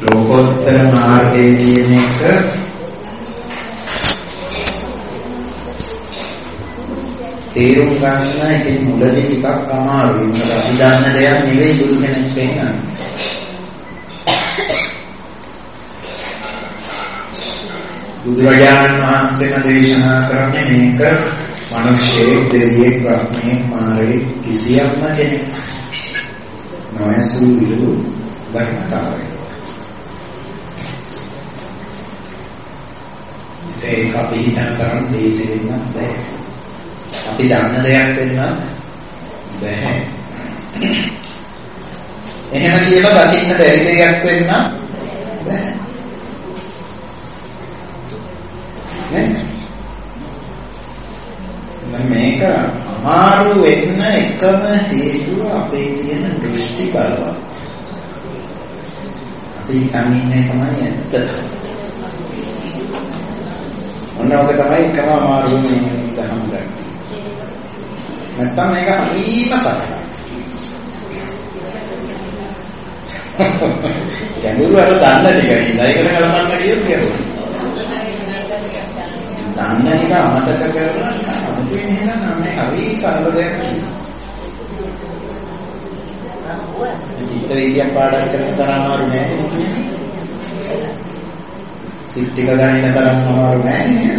ලෝකෝත්තර මාර්ගයේ කියන එක තේරුම් ගන්න ඉතින් මුලදී ටිකක් අමාරුයි. මොකද අපි දන්න දෙයක් නෙවෙයි බුදු කෙනෙක් පෙන්නන්නේ. බුදුරජාණන් වහන්සේම දේශනා කරන්නේ මේක මිනිස්සෙක්, දෙවියෙක්, බ්‍රහ්මයෙක්, මාරයෙක් කිසියම්ම කෙනෙක් නොයසු විලු ධර්මතාවය. ඒක අපි හිතන තරම් දේශේ වෙන්න බෑ. අපි දන්න දෙයක් වෙන්න බෑ. එහෙම කියලා දකින්න බැරි දෙයක් වෙන්න බෑ. මේක අමාරු වෙන්න එකම හේතුව අපේ තියෙන දෘෂ්ටි බලවත්. අපි හිතන්නේ තමයි ඇත්ත. ඔන්නෝක තමයි එකම අමාරු වෙන්නේ දහම් ගන්න. නැත්තම් මේක හරිම සරලයි. ගැඹුරු අර දන්න ටික ඉඳලා ඒකට කලපන්න කියොත් ගැඹුරු. දන්න එක අමතක කරලා අමුතුවෙන් එහෙනම් මේ හරි සරල දෙයක් කියනවා. චිත්ත විද්‍යාව පාඩම් කරන තරම් අමාරු නෑ නේ. සිත් ටික ගන්න තරම් අමාරු නෑ නේ.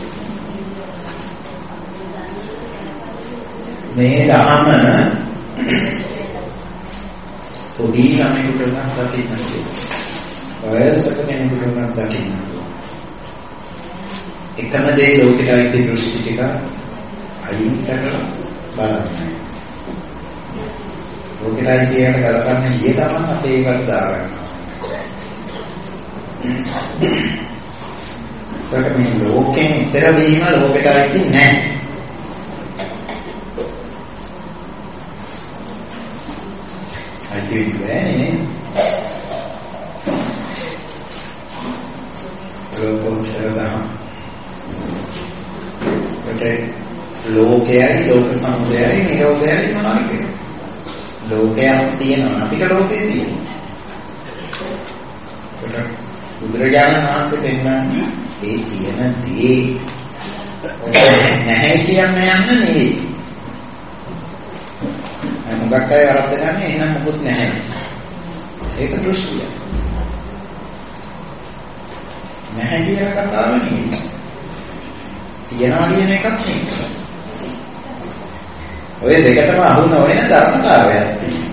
මේ ධර්ම පොඩි ළමයෙකුට නම් දකින්න ඕනේ. වයසක කෙනෙකුට නම් දකින්න ඕනේ. එකම දේ ලෝකෙට අයිති දෘෂ්ටි ටික අයින් කරලා බලන්න. ලෝකෙට අයිති ඒවාට ගලපන්නේ ඊය ගමන් අපේ ඒකට දාගන්නවා. ඒකට මේ ලෝකෙන් ඈතර වීම ලෝකෙට අයිති නැහැ. අයිති වෙන්නේ නේ. ලෝකෝත්තර ධර්ම ලෝකයයි ලෝක සමුදයයි නිරෝධයයි මොනවාද කියන්නේ? ලෝකයක් තියෙනවා අපිට ලෝකේ තියෙනවා. බුදුරජාණන් වහන්සේ පෙන්වන්නේ ඒ තියෙන දේ නැහැ කියන්නේ යන්න නෙවෙයි. මොකක් අය වරද්ද ගන්න එහෙනම් මොකුත් නැහැ. ඒක දෘෂ්ටිය. නැහැ කියන කතාව නෙවෙයි. තියනවා කියන එකක් නෙවෙයි. ඔය දෙකටම අහු නොවන ධර්මතාවයක් තියෙනවා.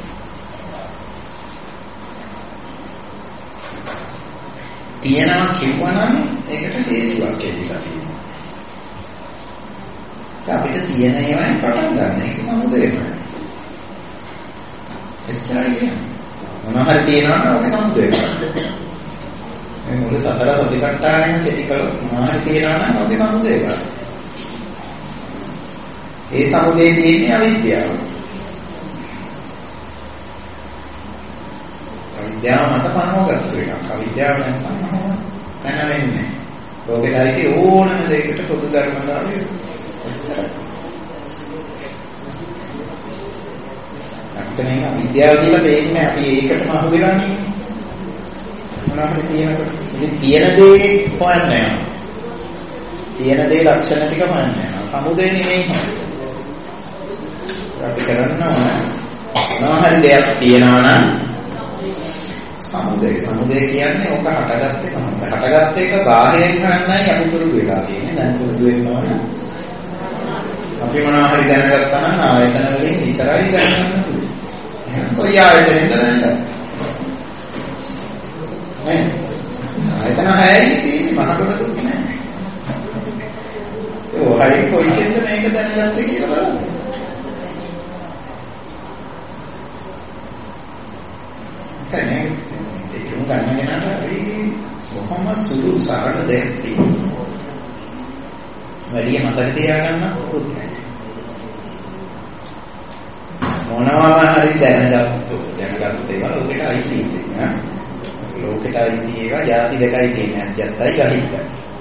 තියනවා කිව්වනම් ඒකට හේතුවක් ඇතිලා තියෙනවා. අපිට තියෙන ඒවායින් පටන් ගන්න ඒක සමුදේමයි. එච්චරයි කියන්නේ. මොනවා හරි තියනවා නම් ඔක සමුදේමයි. මේ මුළු සතර සතිපට්ඨානෙම කෙටි කළොත් මොනවා හරි තියනවා නම් ඔක සමුදේමයි. ඒ සමුදේ තියෙන්නේ අවිද්‍යාව. අවිද්‍යාව මත පනවගත්තු එකක්. අවිද්‍යාව නැත්නම් නැවෙන්නේ. ලෝකෙයි ඕනම දෙයකට පොදු ධර්මතාවය ඔච්චරයි. අපිට මේ අවිද්‍යාව කියලා දෙන්නේ අපි ඒකටම අහු වෙලා නේ. මොනවාද තියෙනකොට ඉතින් තියෙන දේ හොයන්නේ නැහැ. තියෙන දේ ලක්ෂණ ටික හොයන්නේ නැහැ. සමුදේ නෙමෙයි. අපි කරනවා මොනවාරි දෙයක් තියනවා නම් සමුදය කියන්නේ ඕක හටගත්තේ කොහොමද? හටගත්ත එක බාහිරින් ගන්නයි අපි පුරුදු වෙලා තියෙන්නේ. දැන් පුරුදු වෙනවා නම් අපි මොනවාරි දැනගත්තා නම් ආයතන වලින් විතරයි දැනගන්න පුළුවන්. එහෙනම් කොයි ආයතනෙන්ද දැනගන්නේ? නේ? ආයතන හයයි තියෙන්නේ මහකට දුක් නෑ. ඒ හරි කොයිද මේක දැනගත්තේ කියලා බලන්න. කන්නේ ඒක ගන්න කෙනාට හරි කොහොම සුළු සරල දෙයක් තියෙනවා. වැඩි මතක තියාගන්න ඕක නැහැ. මොනවාම හරි දැනගත්තොත් ඒවා ලෝකෙට අයිති තියෙනවා. ලෝකෙට අයිති ඒවා ಜಾති දෙකයි තියෙන්නේ. අජත්තයි ගහිද්දයි.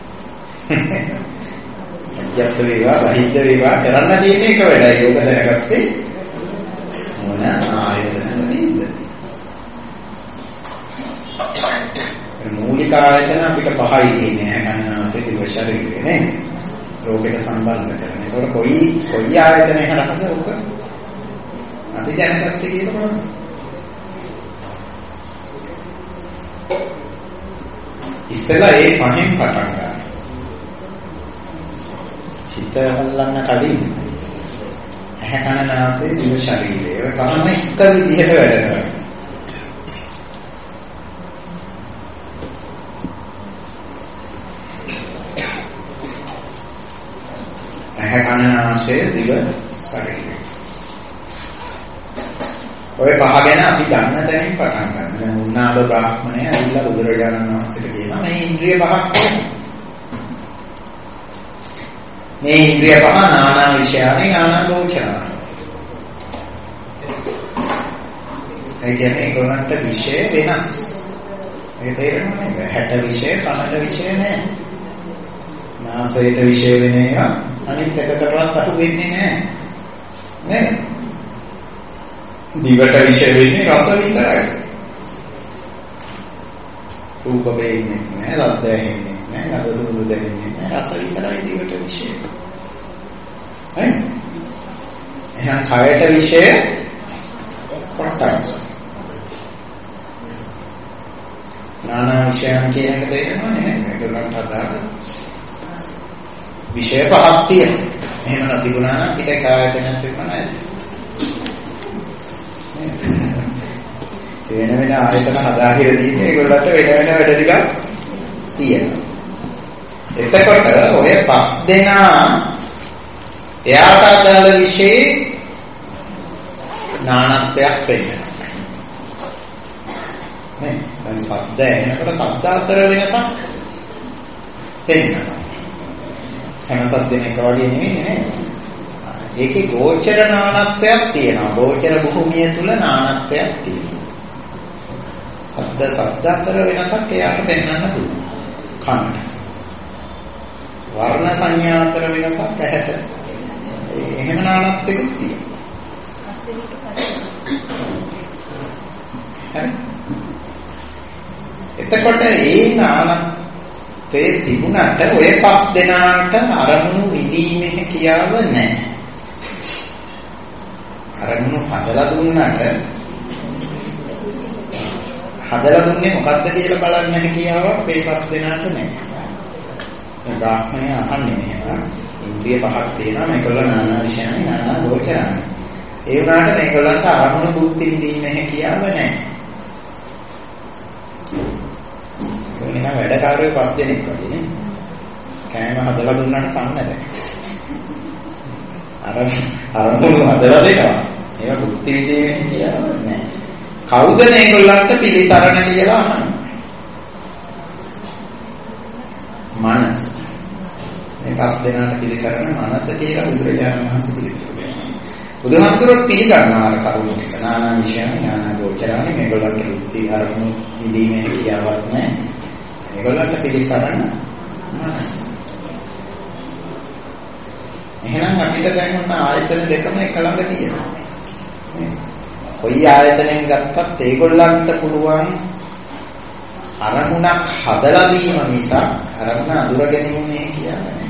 අජත්ත වේවා ගහිද්ද වේවා කරන්න තියෙන එක වැඩයි. ඕක දැනගත්තේ මොන ආයතන වලින්ද? මූලික ආයතන අපිට පහයි තියෙන්නේ. කන නාසය දිව ශරීරය නේද? ලෝකෙට සම්බන්ධ කරන. ඒකට කොයි ආයතනයක රහද ඔක? අපි දැනගත්තේ කියලා බලන්න. ඉස්සෙල්ලා ඒ පහෙන් පටන් ගන්න. හිත හල්ලන්න කලින් ඇහැ කන නාසය දිව ශරීරය ඔය කම එක විදිහට වැඩ කරනවා. ඇහැ කන නාසය දිව ශරීරය ඔය පහ ගැන අපි ගන්න තැනින් පටන් ගන්න. දැන් උන්නාබ බ්‍රාහ්මණය ඇවිල්ලා බුදුරජාණන් වහන්සේට කියනවා මේ ඉන්ද්‍රිය පහක් තියෙනවා. මේ ඉන්ද්‍රිය පහ නානා විෂයානි නානා ගෝචරයි. ඒ කියන්නේ ඒගොල්ලන්ට විෂය වෙනස්. ඒක තේරෙන්නේ නැහැ. 60 විෂය 50 විෂය නෑ. නාසයට විෂය වෙන ඒවා අනිත් එකකටවත් අහු වෙන්නේ නැහැ. නේද? දිවට විෂය වෙන්නේ රස විතරයි. රූප වෙන්නේ නැහැ, රස දැනෙන්නේ නැහැ, ගඳ සුවඳ දැනෙන්නේ නැහැ, රස විතරයි දිවට විෂය. හරි? එහෙනම් කයට විෂය කොටස්. නානා විෂයන් කියන එක තේරෙනවද නේද? ඒකලන්ට අදාළ විෂය පහක් තියෙනවා. එහෙම නැතිුණා නම් පිට කායතනක් තිබුණා නේද? වෙන වෙන ආයතන හදාගෙන තියෙන්නේ ඒගොල්ලන්ට වෙන වෙන වැඩ ටිකක් තියෙනවා. එතකොට ඔය පස් දෙනා එයාට අදාළ විශේෂ නානත්වයක් වෙන්නවා. නේ? දැන් ශබ්ද එනකොට ශබ්ද අතර වෙනසක් වෙනවා. හැම ශබ්දෙම එක වගේ නෙවෙයි නේද? ඒකේ ගෝචර නානත්වයක් තියෙනවා. ගෝචර භූමිය තුල නානත්වයක් තියෙනවා. ශබ්ද අතර වෙනසක් එයාට පෙන්වන්න පුළුවන්. කනට. වර්ණ සංඥා අතර වෙනසක් ඇහැට. එහෙම නානත්වයක් තියෙනවා. හරි. එතකොට ඒ නානත්වයේ තිබුණාට ඔය පස් දෙනාට අරමුණු විදීමේ හැකියාව නැහැ. අරමුණු හදලා දුන්නාට හදලා දුන්නේ මොකද්ද කියලා බලන්න හැකියාවක් මේ පස් දෙනාට නැහැ. මේ බ්‍රාහ්මණය අහන්නේ මෙහෙම. ඉන්ද්‍රිය පහක් තියෙනවා මේකවල නානා විෂයන් නානා ගෝචරණ. ඒ වුණාට මේකවලන්ට අරමුණු බුද්ධි විදීමේ හැකියාව නැහැ. නිකන් වැඩකාරයෝ පස් දෙනෙක් වගේ නේ. කෑම හදලා දුන්නාට කන්න බෑ. අරමුණු හදලා දෙනවා. ඒක බුද්ධි විදීමේ හැකියාව නැහැ. කවුද මේගොල්ලන්ට පිළිසරණ කියලා අහන්නේ? මනස. මේ පස් දෙනාට පිළිසරණ මනස කියලා බුදුරජාණන් වහන්සේ පිළිතුරු. බුදුහාමුදුරුවෝ පිළිගන්නා අර කරුණු එක. නානා විෂයන් නානා ගෝචරණ මේගොල්ලන්ට බුද්ධි අරමුණු විදීමේ හැකියාවක් නැහැ. මේගොල්ලන්ට පිළිසරණ මනස. එහෙනම් අපිට දැන් උන ආයතන දෙකම එක ළඟ තියෙනවා. කොයි ආයතනයෙන් ගත්තත් ඒගොල්ලන්ට පුළුවන් අරමුණක් හදලා දීම නිසා අරමුණ අඳුර ගැනීම කියන්නේ.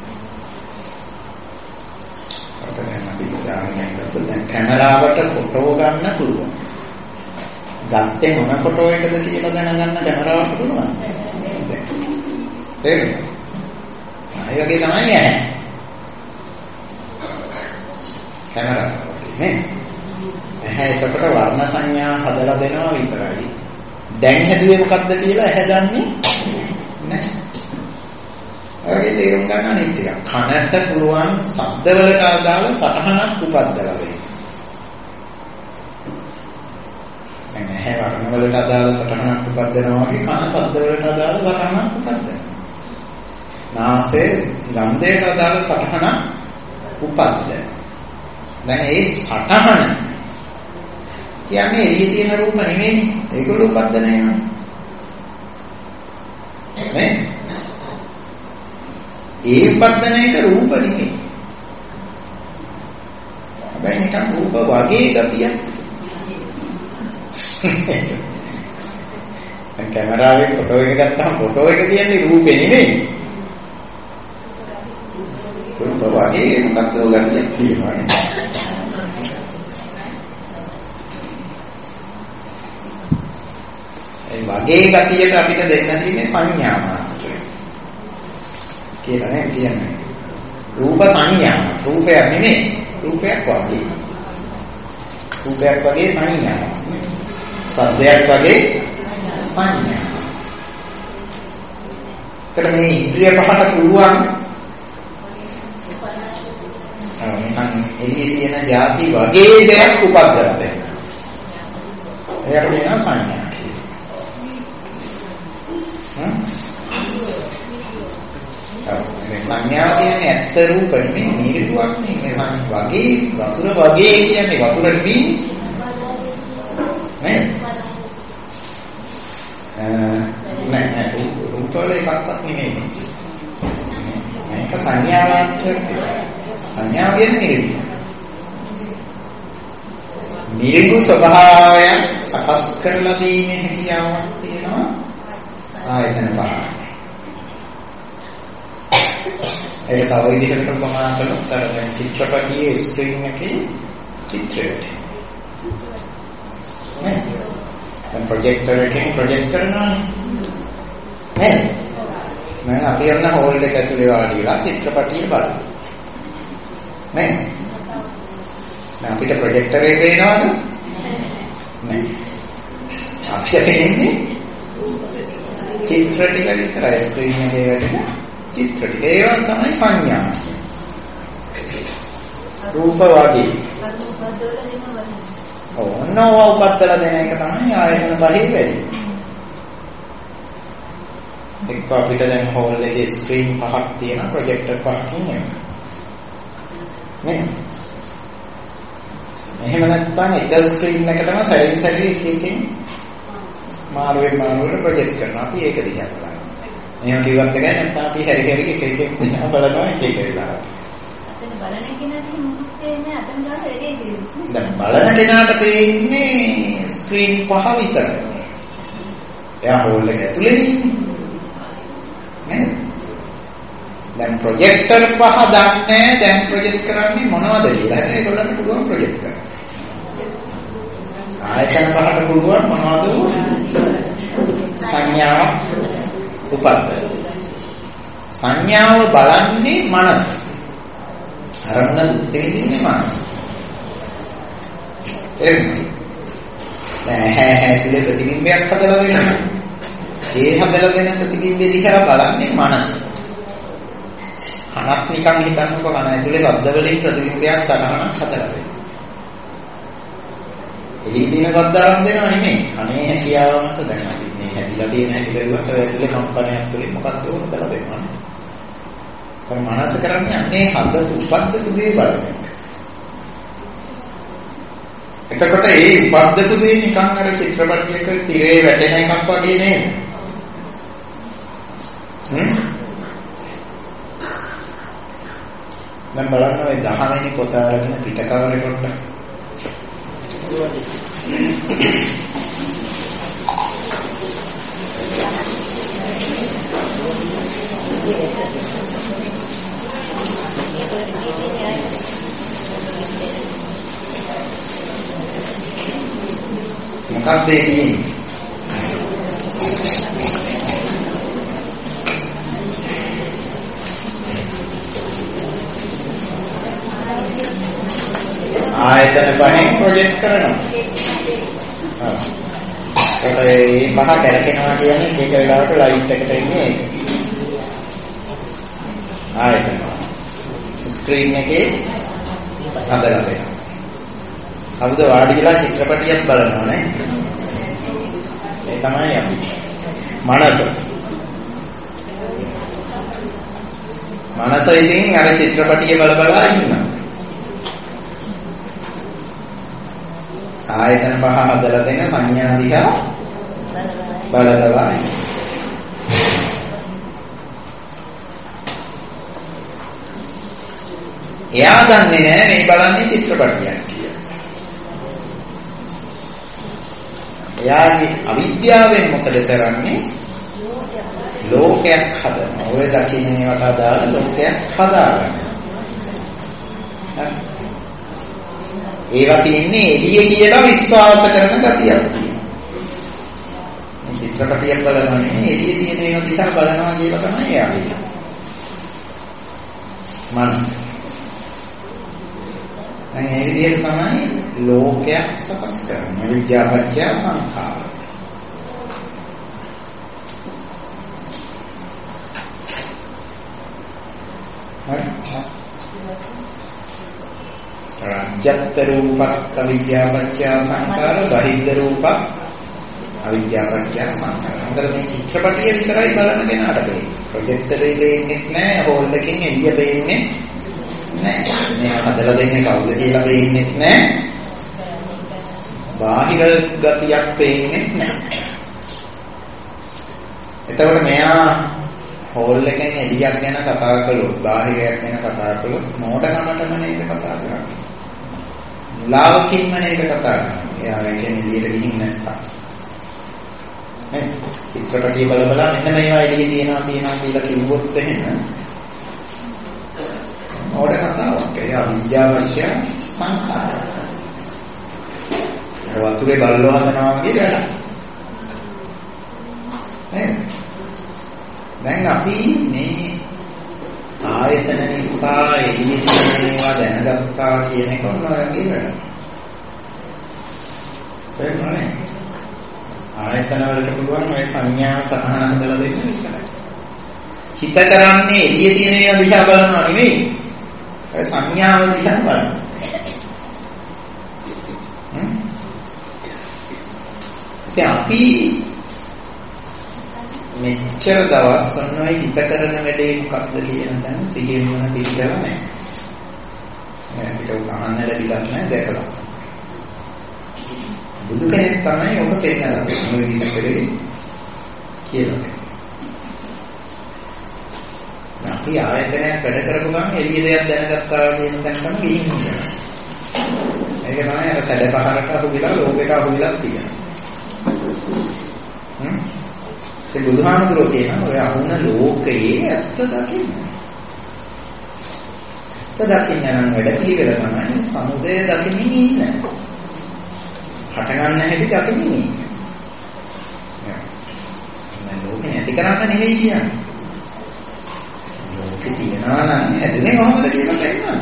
අපිට අපි උදාහරණයක් ගත්තොත් දැන් කැමරාවට ෆොටෝ ගන්න පුළුවන්. ගත්තේ මොන ෆොටෝ එකද කියලා දැනගන්න කැමරාවට පුළුවන්. තේරෙනවද? ඒ වගේ තමයි යන්නේ. කැමරාව නේ. ඇහැ එතකොට වර්ණ සංඥා හදලා දෙනවා විතරයි. දැන් හැදුවේ මොකක්ද කියලා ඇහැ දන්නේ නැහැ. ඔයගේ තේරුම් ගන්න අනිත් එක. කනට පුළුවන් ශබ්දවලට අදාළ සටහනක් උපද්දලා දෙන්න. දැන් ඇහැ වර්ණවලට අදාළ සටහනක් උපද්දනවා වගේ කන ශබ්දවලට අදාළ සටහනක් උපද්දනවා. නාසය ගන්ධයට අදාළ සටහනක් උපද්දනවා. දැන් ඒ සටහන කියන්නේ එළියේ තියෙන රූප නෙමෙයි. ඒගොල්ලෝ උපද්දන ඒවා. නේ? ඒ උපද්දන එක රූප නෙමෙයි. හැබැයි නිකන් රූප වගේ ගතියක්. දැන් කැමරාවේ ෆොටෝ එක ගත්තාම ෆොටෝ එක කියන්නේ රූපේ නෙමෙයි. රූප වගේ මොකක්ද ඔයගොල්ලෝ කියනවානේ. ඒ වගේ ගතියට අපිට දෙන්න තියෙන්නේ සංඥා මාත්‍රය. කියලා නේ කියන්නේ. රූප සංඥා. රූපයක් නෙමෙයි. රූපයක් වගේ. රූපයක් වගේ සංඥා. සද්දයක් වගේ සංඥා. ඒතර මේ ඉන්ද්‍රිය පහට පුළුවන් නිකන් එළියේ තියෙන ಜಾති වගේ දෙයක් උපද්දලා දෙන්න. එයාට වෙන සංඥා. සංඥා කියන්නේ ඇත්ත රූප නෙමෙයි නිරුවක් නේ. වගේ වතුර වගේ කියන්නේ වතුර නෙමෙයි. නෑ රූප වල එකක්වත් නෙමෙයි. මේක සංඥාවක්. සංඥා කියන්නේ නිරුක්. නිරුක් ස්වභාවය සකස් කරලා දීමේ හැකියාවක් තියෙනවා ආයතන පහ. ඒක තව විදිහකට ප්‍රමාණ කළොත් අර දැන් චිත්‍රපටියේ ස්ක්‍රීන් එකේ චිත්‍රයට නේද? දැන් ප්‍රොජෙක්ටර් එකෙන් ප්‍රොජෙක්ට් කරනවා නේද? මම අපි යන හෝල් එක ඇතුලේ වාඩි වෙලා චිත්‍රපටිය බලනවා නේද? දැන් අපිට ප්‍රොජෙක්ටර් එක පේනවද? නෑ. අපිට පේන්නේ චිත්‍ර ටික විතරයි ස්ක්‍රීන් එකේ වැටෙන චිත්‍ර ටික. ඒවා තමයි සංඥා. රූප වගේ. ඕනෝ උපත්තල දෙන එක තමයි ආයතන පහේ වැඩි. එක්ක අපිට දැන් හෝල් එකේ ස්ක්‍රීන් පහක් තියෙන ප්‍රොජෙක්ටර් පහකින් එනවා. නේ? එහෙම නැත්නම් එක ස්ක්‍රීන් එකටම සැරින් සැරේ එකකින් මාරුවෙන් මාරුවට ප්‍රොජෙක්ට් කරනවා. අපි ඒක දිහා බලනවා. එහෙම කිව්වත් එකයි නැත්නම් අපි හැරි හැරි එක දිහා බලනවා එක වෙලාවට. අතන බලන කෙනාට මොකක්ද පේන්නේ? අතන ගාව වැඩේ තියෙන්නේ. දැන් බලන කෙනාට පේන්නේ ස්ක්‍රීන් පහ විතරයි. එයා හෝල් එක ඇතුලේ ඉන්නේ. නේද? දැන් ප්‍රොජෙක්ටර් පහ දන්නේ දැන් ප්‍රොජෙක්ට් කරන්නේ මොනවද කියලා. ඒගොල්ලන්ට පුළුවන් ප්‍රොජෙක්ට් කරන්න. ආයතන පහට පුළුවන් මොනවද? සංඥාව උපද්දන. සංඥාව බලන්නේ මනස. අරමුණ දෙන්නේ මනස. එහෙනම් ඇතුලේ ප්‍රතිබිම්බයක් හදලා දෙනවා. ඒ හදලා දෙන ප්‍රතිබිම්බෙ දිහා බලන්නේ මනස. කනක් නිකන් හිතන්නකෝ කන ඇතුලේ ශබ්ද වලින් ප්‍රතිබිම්බයක් සටහනක් හදලා දෙනවා. එළිය තියෙන ශබ්ද ආරම්භ දෙනව නෙමෙයි. කනේ හැකියාව මත දැන් අපි මේ හැදිලා තියෙන හැටි බැලුවත් ඔය ඇතුලේ කම්පනයක් තුලින් මොකක්ද හදලා දෙනවා. ਪਰ මනස කරන්නේ අන්නේ හදපු උපද්දපු දේ බලන එක. එතකොට ඒ උපද්දපු දේ නිකන් අර චිත්‍රපටයක තිරේ වැටෙන එකක් වගේ නේද? දැන් බලන්න ඔය 10 වෙනි පොත අරගෙන පිට කවරේ පොඩ්ඩක්. මොකක්ද ඒ කියන්නේ? ආයතන පහෙන් ප්‍රොජෙක්ට් කරනවා. ඒ පහ කැරකෙනවා කියන්නේ ඒක වෙලාවට ලයිට් එකට එන්නේ ඒක. ආයතන ස්ක්‍රීන් එකේ හදලා දෙනවා. අපිට වාඩි වෙලා චිත්‍රපටියක් බලනවා නේ. ඒ තමයි අපි. මනස. මනස ඉතින් අර චිත්‍රපටිය බල බලා ඉන්නවා. ආයතන පහ හදලා දෙන සංඥා දිහා බලලා එයා දන්නේ නැහැ මේ බලන්නේ චිත්‍රපටියක් කියලා. එයාගේ අවිද්‍යාවෙන් මොකද කරන්නේ? ලෝකයක් හදනවා. ඔය දකින්නේ වට අදාළ ලෝකයක් හදාගන්නවා. ඒවා තියෙන්නේ එළිය කියලා විශ්වාස කරන ගතියක් තියෙනවා. මේ චිත්‍රපටියක් බලනවා නෙමෙයි එළිය තියෙන ඒවා දිහා බලනවා කියලා තමයි එයාගේ මනස. දැන් ඒ විදිහට තමයි ලෝකයක් සකස් කරන්නේ. විද්‍යාපත්‍ය සංඛාර. රාජ්‍යත් රූපත් අවිද්‍යාපත්‍ය සංඛාර, බහිද්ධ රූපත් අවිද්‍යාපත්‍ය සංඛාර. මොකද මේ චිත්‍රපටිය විතරයි බලන කෙනාට බෑ. ප්‍රොජෙක්ටර් එකේ ඉන්නේ නැහැ, හෝල් එකකින් එළිය පේන්නේ නැහැ. මේ හදලා දෙන්නේ කවුද කියලා පේන්නේ නැහැ. බාහිර ගතියක් පේන්නේ නැහැ. එතකොට මෙයා හෝල් එකෙන් එළියක් ගැන කතා කළොත්, බාහිරයක් ගැන කතා කළොත් මොඩකමටම නේද කතා කරන්නේ. මුලාවකින්ම නේද කතා කරන්නේ. එයා කියන්නේ එළියට ගිහින් නැත්තම්. නේ? චිත්‍රපටිය බල බල මෙන්න මේවා එළියේ තියනවා කියලා කිව්වොත් එහෙම මොඩ කතාවක්. ඒ අවිද්‍යාවච්ච සංඛාර. වතුරේ බල්ලෝ හදනවා වගේ වැඩක්. නේද? දැන් අපි මේ ආයතන නිසා එළියේවා දැනගත්තා කියන එක ඔන්නෝගේ වැඩ. තේරුණානේ? ආයතන වලට පුළුවන් ඔය සංඥා සතහන හදලා දෙන්න විතරයි. හිත කරන්නේ එළියේ තියෙන ඒවා දිහා බලනවා නෙවෙයි. ඔය සංඥාව දිහා බලනවා. අපි මෙච්චර දවස් ඔන්නෝයි හිත කරන වැඩේ මොකක්ද කියන දැන සිහියෙන් මොන පිළිගලා නැහැ. අපිට උගහන්න ලැබිලක් නැහැ දැකලා. බුදු කෙනෙක් තමයි ඔබ පෙන්නලා මේ විස්තරේ කියලා. අපි ආයතනයක් වැඩ කරපු ගමන් එළිය දෙයක් දැනගත්තා කියන තැන තමයි ගිහින් ඉන්නේ. ඒක තමයි අර සැඩ පහරට අහුවිලා ලෝකෙට අහුවිලා තියෙනවා. ඒ බුදුහාමුදුරුවෝ කියනවා ඔය අහුන ලෝකයේ ඇත්ත දකින්න. ඇත්ත දකින්න නම් වැඩ පිළිවෙල තමයි සමුදය දකින්න ඉන්න. හට ගන්න හැටි දකින්න ඉන්න. මම ලෝකෙ නැති කරන්න නෙවෙයි කියන්නේ. ලෝකෙ තියනවා නම් ඇතුලේ කොහොමද කියලා බලන්න.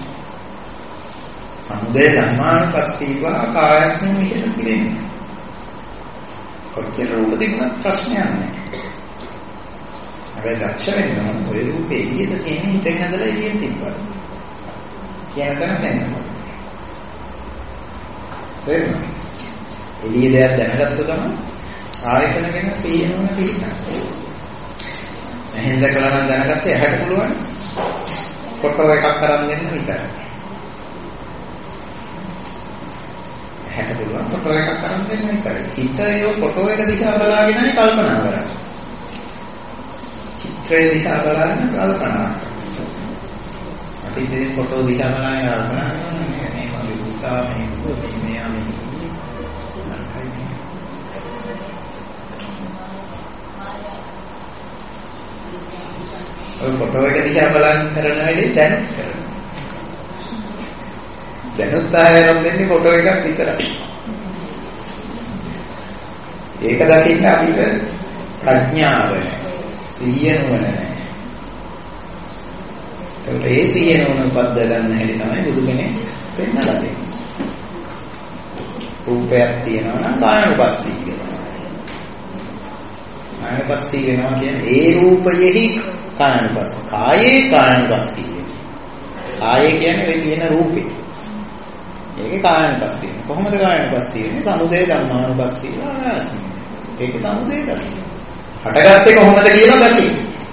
සමුදය ධර්මානුපස්සීවා කායස්මින් විහෙරති වෙන්නේ. කොච්චර රූප තිබුණත් ප්‍රශ්නයක් නැහැ. හැබැයි දක්ෂ වෙන්න ඕන ඔය රූපේ එළියට තියෙන හිතෙන් ඇදලා එළියට තිබ්බා. කියන තැන තැන්නවා. තේරුණා? එළිය දෙයක් දැනගත්ත ගමන් ආයතන ගැන සීයනම පිළිගන්න. එහෙන් දැකලා නම් දැනගත්තේ ඇහැට පුළුවන් ෆොටෝ එකක් කරන් දෙන්න විතරයි. හැට පුළුවන් ෆොටෝ එකක් කරන් දෙන්න විතරයි. හිත ඒ ෆොටෝ එක දිහා බලාගෙනයි කල්පනා කරන්නේ. චිත්‍රය දිහා බලාගෙන කල්පනා කරනවා. අපි ඉතින් ෆොටෝ දිහා බලාගෙන කල්පනා කරනවා මේ මගේ පුතා මේ මෙයා මේ ඔය ෆොටෝ එක දිහා බලන් කරන වැඩේ දැනුත් කරනවා. දැනුත් ආයෙත් දෙන්නේ ෆොටෝ එකක් විතරයි. ඒක දකින්න අපිට ප්‍රඥාව සිහිය නුවණ නැහැ. ඒකට ඒ සිහිය නුවණ උපද්ද ගන්න හැටි තමයි බුදු කෙනෙක් පෙන්නලා දෙන්නේ. රූපයක් තියෙනවා නම් කායනුපස්සී වෙනවා. කායනුපස්සී වෙනවා කියන්නේ ඒ රූපයෙහි කායනුපස්සී. කායේ කායනුපස්සී වෙනවා. කායේ කියන්නේ ඒ තියෙන රූපේ. ඒකේ කායනුපස්සී. කොහොමද කායනුපස්සී වෙන්නේ? සමුදය ධර්මානුපස්සී ආස්මි. ඒකේ සමුදය ධර්ම. හටගත්තේ කොහොමද කියලා දකින්න.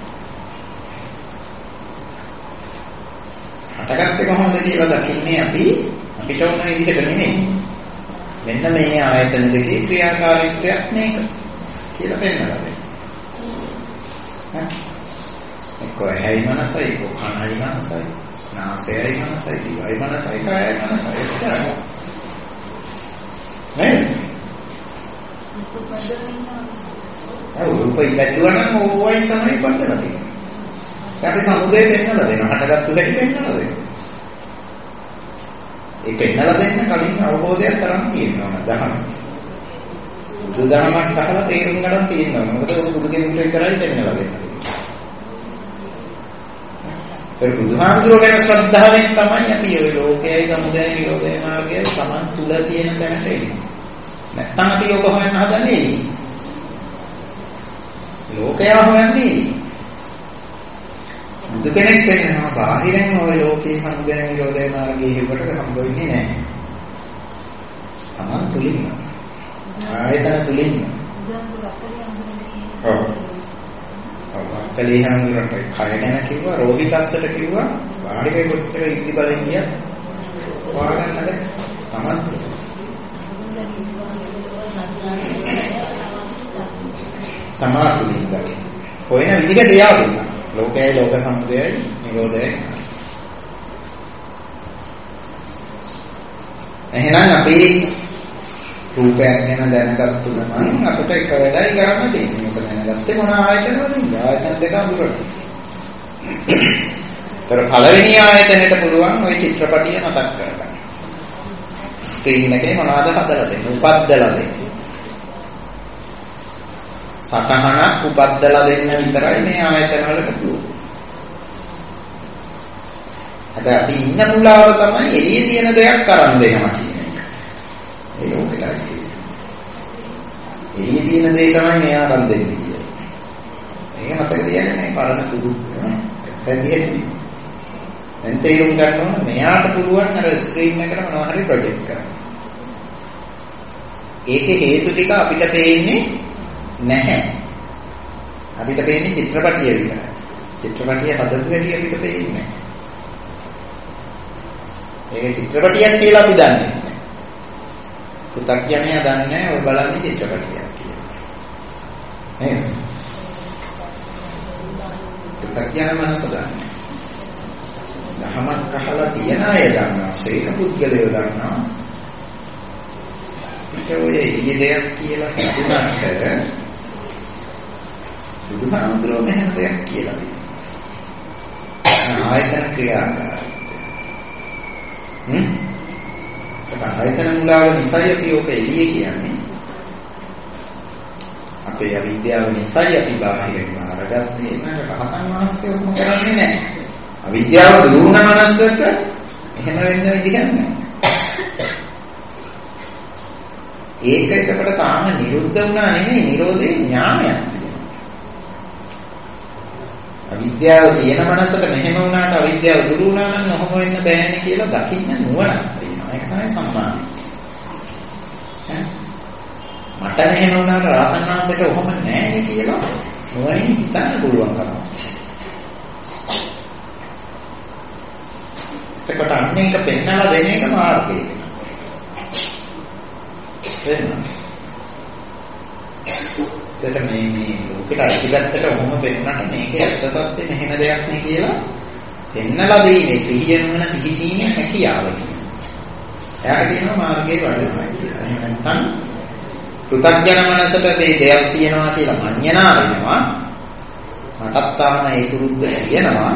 හටගත්තේ කොහොමද කියලා දකින්නේ අපි අපිට උන විදිහට නෙමෙයි. මෙන්න මේ ආයතන දෙකේ ක්‍රියාකාරීත්වයක් මේක කියලා පෙන්නලා දෙනවා. එක්ක ඇයි මනසයි, එක්ක කනයි මනසයි, නාසයයි මනසයි, දිවයි මනසයි, කායයි මනසයි. නේද? රූප ඉපැද්දුවා නම් ඕවයින් තමයි ඉපදලා තියෙන්නේ. අපි සමුදේ පෙන්නලා දෙනවා. හටගත්තු හැටි පෙන්නලා දෙනවා. ඒ පෙන්නලා දෙන්න කලින් අවබෝධයක් කරන් තියෙනවා දහම. බුදුදහමක් අහලා තේරුම් ගන්න තියෙනවා. මොකද බුදු කෙනෙකුට විතරයි පෙන්නලා දෙන්නේ. ඒ බුදුහාමුදුරුවෝ ගැන ශ්‍රද්ධාවෙන් තමයි අපි ඔය ලෝකයේ සමුදය නිරෝධය මාර්ගයේ සමන් තුල තියෙන තැනට එන්නේ. නැත්නම් අපි ඔක හොයන්න හදන්නේ නේ. ලෝකය හොයන්නේ බුදු කෙනෙක් වෙනවා බාහිරෙන් ওই ලෝකේ සමුදය නිරෝධය මාර්ගයේ හිකට හම්බ වෙන්නේ නැහැ. තමන් තුලින්ම ආයතන තුලින්ම. ඔව්. කලියහංගුරට කය ගැන කිව්වා රෝහිතස්සට කිව්වා බාහිරේ කොච්චර ඉති බලෙන් ගියත් වාගන්නද තමන් තුල. තමා තුලින් දකින්න. හොයන විදිහට එයා දුන්නා. ලෝකයේ ලෝක සමුදයයි නිරෝධයයි. එහෙනම් අපි රූපයක් ගැන දැනගත්තු නම් අපිට එක වැඩයි කරන්න දෙන්නේ. මොකද දැනගත්තේ මොන ආයතන වලින්ද? ආයතන දෙක අඳුරන්න. ඒතර පළවෙනි ආයතනෙට පුළුවන් ওই චිත්‍රපටිය මතක් කරගන්න. ස්ක්‍රීන් එකේ මොනවද හදලා දෙන්නේ? උපද්දලා දෙන්නේ. සතහනක් උපද්දලා දෙන්න විතරයි මේ ආයතන වලට පුළුවන්. හැබැයි අපි ඉන්න මුලාව තමයි එළියේ තියෙන දෙයක් අරන් දෙනවා කියන එක. ඒ ලෝකෙයි. එළියේ තියෙන දේ තමයි මෙයා අරන් දෙන්නේ කියන්නේ. මේක මතක තියාගන්න මේ පරණ සුදු පැහැදිලි. දැන් තේරුම් ගන්න ඕන මෙයාට පුළුවන් අර ස්ක්‍රීන් එකට මොනවා හරි ප්‍රොජෙක්ට් කරන්න. ඒකේ හේතු ටික අපිට පේන්නේ නැහැ. අපිට පේන්නේ චිත්‍රපටිය විතරයි. චිත්‍රපටිය හදපු හැටි අපිට පේන්නේ නැහැ. ඒක චිත්‍රපටියක් කියලා අපි දන්නේ නැහැ. පුතග්ජනයා දන්නේ නැහැ ඔය බලන්නේ චිත්‍රපටියක් කියලා. නේද? පුතග්ජන මනස දන්නේ. දහමක් අහලා තියන අය දන්නවා. ශ්‍රේක පුද්ගලයෝ දන්නවා. පිට ඔය එළිය දෙයක් කියලා හිතුණාට බුදුහාමුදුරුවෝ මෙහෙම දෙයක් කියලා තියෙනවා. ආයතන ක්‍රියාකාරීත්වය. ආයතන මුලාව නිසායි අපි ඔක එළිය කියන්නේ. අපේ අවිද්‍යාව නිසායි අපි බාහිරින් මාරගත්තේ. නේද? රහතන් වහන්සේ ඔක්කොම කරන්නේ නැහැ. අවිද්‍යාව දුරුණ මනසට එහෙම වෙන්න විදිහක් නැහැ. ඒක එතකොට තාම නිරුද්ධ වුණා නෙමෙයි නිරෝධේ ඥානයක් තියෙනවා. අවිද්‍යාව තියෙන මනසට මෙහෙම වුණාට අවිද්‍යාව දුරු වුණා නම් ඔහොම වෙන්න බෑනේ කියලා දකින්න නුවණක් තියෙනවා. ඒක තමයි සම්මාදිට්ඨිය. මට මෙහෙම වුණාට රහතන් වහන්සේට ඔහොම නෑනේ කියලා නුවණින් හිතන්න පුළුවන් කරනවා. එතකොට අන්න ඒක පෙන්නලා දෙන එක මාර්ගය. එතකොට මේ ලෝකෙට අයිතිගත්තට ඔහොම පෙන්වන්නට මේකේ ඇත්ත තත්ත්වෙ මෙහෙම දෙයක් නේ කියලා පෙන්නලා දෙන්නේ සිහිය නුවණ පිහිටීමේ හැකියාව. එයාට කියනවා මාර්ගයේ වඩනවා කියලා. එහෙම නැත්නම් පෘථග්ජන මනසට මේ දෙයක් තියෙනවා කියලා මඤ්ඤණා වෙනවා. මටත් තාම ඒ පුරුද්ද තියෙනවා.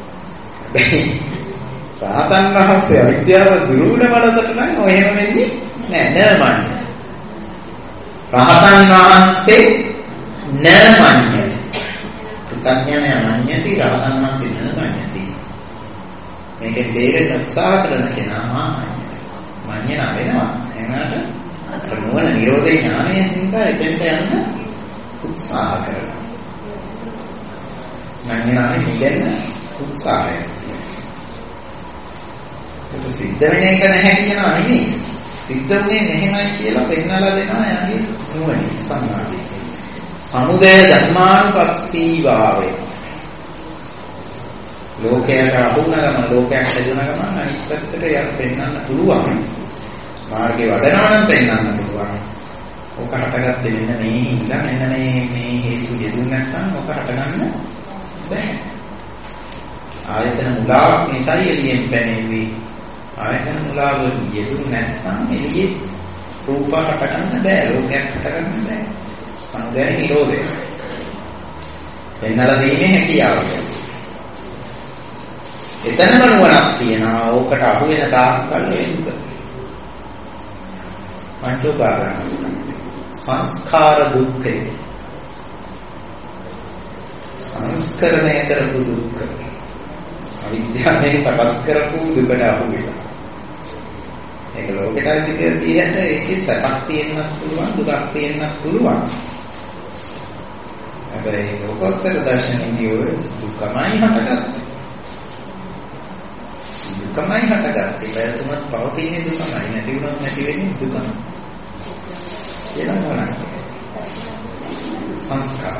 රහතන් වහන්සේ අවිද්‍යාව දුරුණ මනසට නම් ඔය එහෙම වෙන්නේ නෑ නමඤ්ඤ. රහතන් වහන්සේ නමඤ්ඤති. පෘථග්ජනය මඤ්ඤති රහතන් වහන්සේ නමඤ්ඤති. මේකෙන් බේරෙන්න උත්සාහ කරන කෙනා මඤ්ඤණා වෙනවා. එනකට නුවණ නිරෝධේ ඥානයෙන් හින්දා එතෙන්ට යන්න උත්සාහ කරනවා. මඤ්ඤණානේ නිදෙන්න උත්සාහය. ඒක සිද්ධ වෙන එක නැහැ කියනවා නෙමෙයි. සිද්ධ වුණේ මෙහෙමයි කියලා පෙන්නලා දෙනවා එයාගේ නුවණින් සම්මාදිට්ඨිය. සමුදය ධර්මානුපස්සීවාවේ. ලෝකයට අහුණගම ලෝකයක් හැදුන ගමන් අනිත් පැත්තට යක් පෙන්වන්න පුළුවන්. මාර්ගේ වඩනවා නම් පෙන්වන්න පුළුවන්. ඔක හටගත්තේ මෙන්න මේ හින්දා මෙන්න මේ හේතු යෙදුනේ නැත්නම් ඔක හටගන්න බෑ. ආයතන මුලාවක් නිසායි එළියෙන් පැනෙන්නේ. ආයතන මුලාව යෙදුනේ නැත්නම් එළියේ රූප හටගන්න බෑ, ලෝකයක් හටගන්න බෑ. සංඥා නිරෝධය. එන්නලා දීමේ හැකියාව. එතනම නුවණක් තියනවා. ඕකට අහු වෙන තාක්කල් දුක. පංචෝපාදාන සංස්කාර දුක්ඛය. සංස්කරණය කරපු දුක්ඛ. අවිද්‍යාවෙන් සකස් කරපු දුකට අහු වෙනවා. ඒක ලෝකෙට අයිති කියලා ඒකේ සැපක් තියෙන්නත් පුළුවන්, දුකක් තියෙන්නත් පුළුවන්. හැබැයි ලෝකෝත්තර දර්ශනයේදී ඔය දුකමයි හටගත්තේ. දුකමයි හටගත්තේ. බයතුමත් පවතින දුකමයි, නැති වුණොත් නැති වෙන්නේ දුකම. සංස්කාර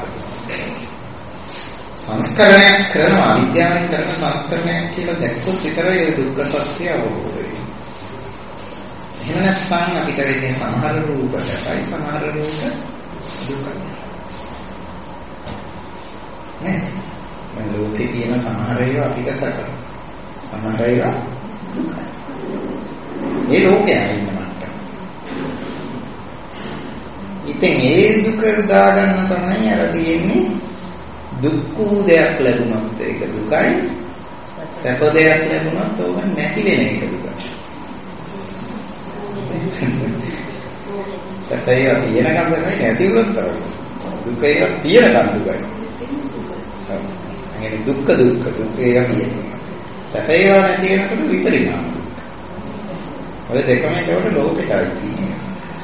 සංස්කරණයක් කරනවා, අවිද්‍යාවෙන් කරන සංස්කරණයක් කියලා දැක්කොත් විතරයි දුක්ඛ සත්‍ය අවබෝධ වෙන්නේ. එහෙම නැත්නම් අපිට වෙන්නේ සමහර රූප සැපයි, සමහර රූප දුකයි. නේ? මේ ලෝකේ තියෙන සමහර ඒවා අපිට සැපයි, සමහර ඒවා දුකයි. මේ ලෝකයේ ඉන්න මට්ටම. ඉතින් ඒ දුක දාගන්න තමයි අර තියෙන්නේ. දුක්ඛ දෙයක් ලැබුණොත් ඒක දුකයි, සැප දෙයක් ලැබුණොත් ඕක නැති වෙන එක දුකයි. සැපේ තියෙනකම් තමයි නැති වුණොත් තමයි දුකේ තියෙනකම් දුකයි. අනේ දුක්ඛ දුකේ කියන්නේ. සැපේ නැති වෙනකොට විපරිණාම දුක්ඛ. ඔය දෙකම ඒකට ලෝකෙටයි තියෙන්නේ.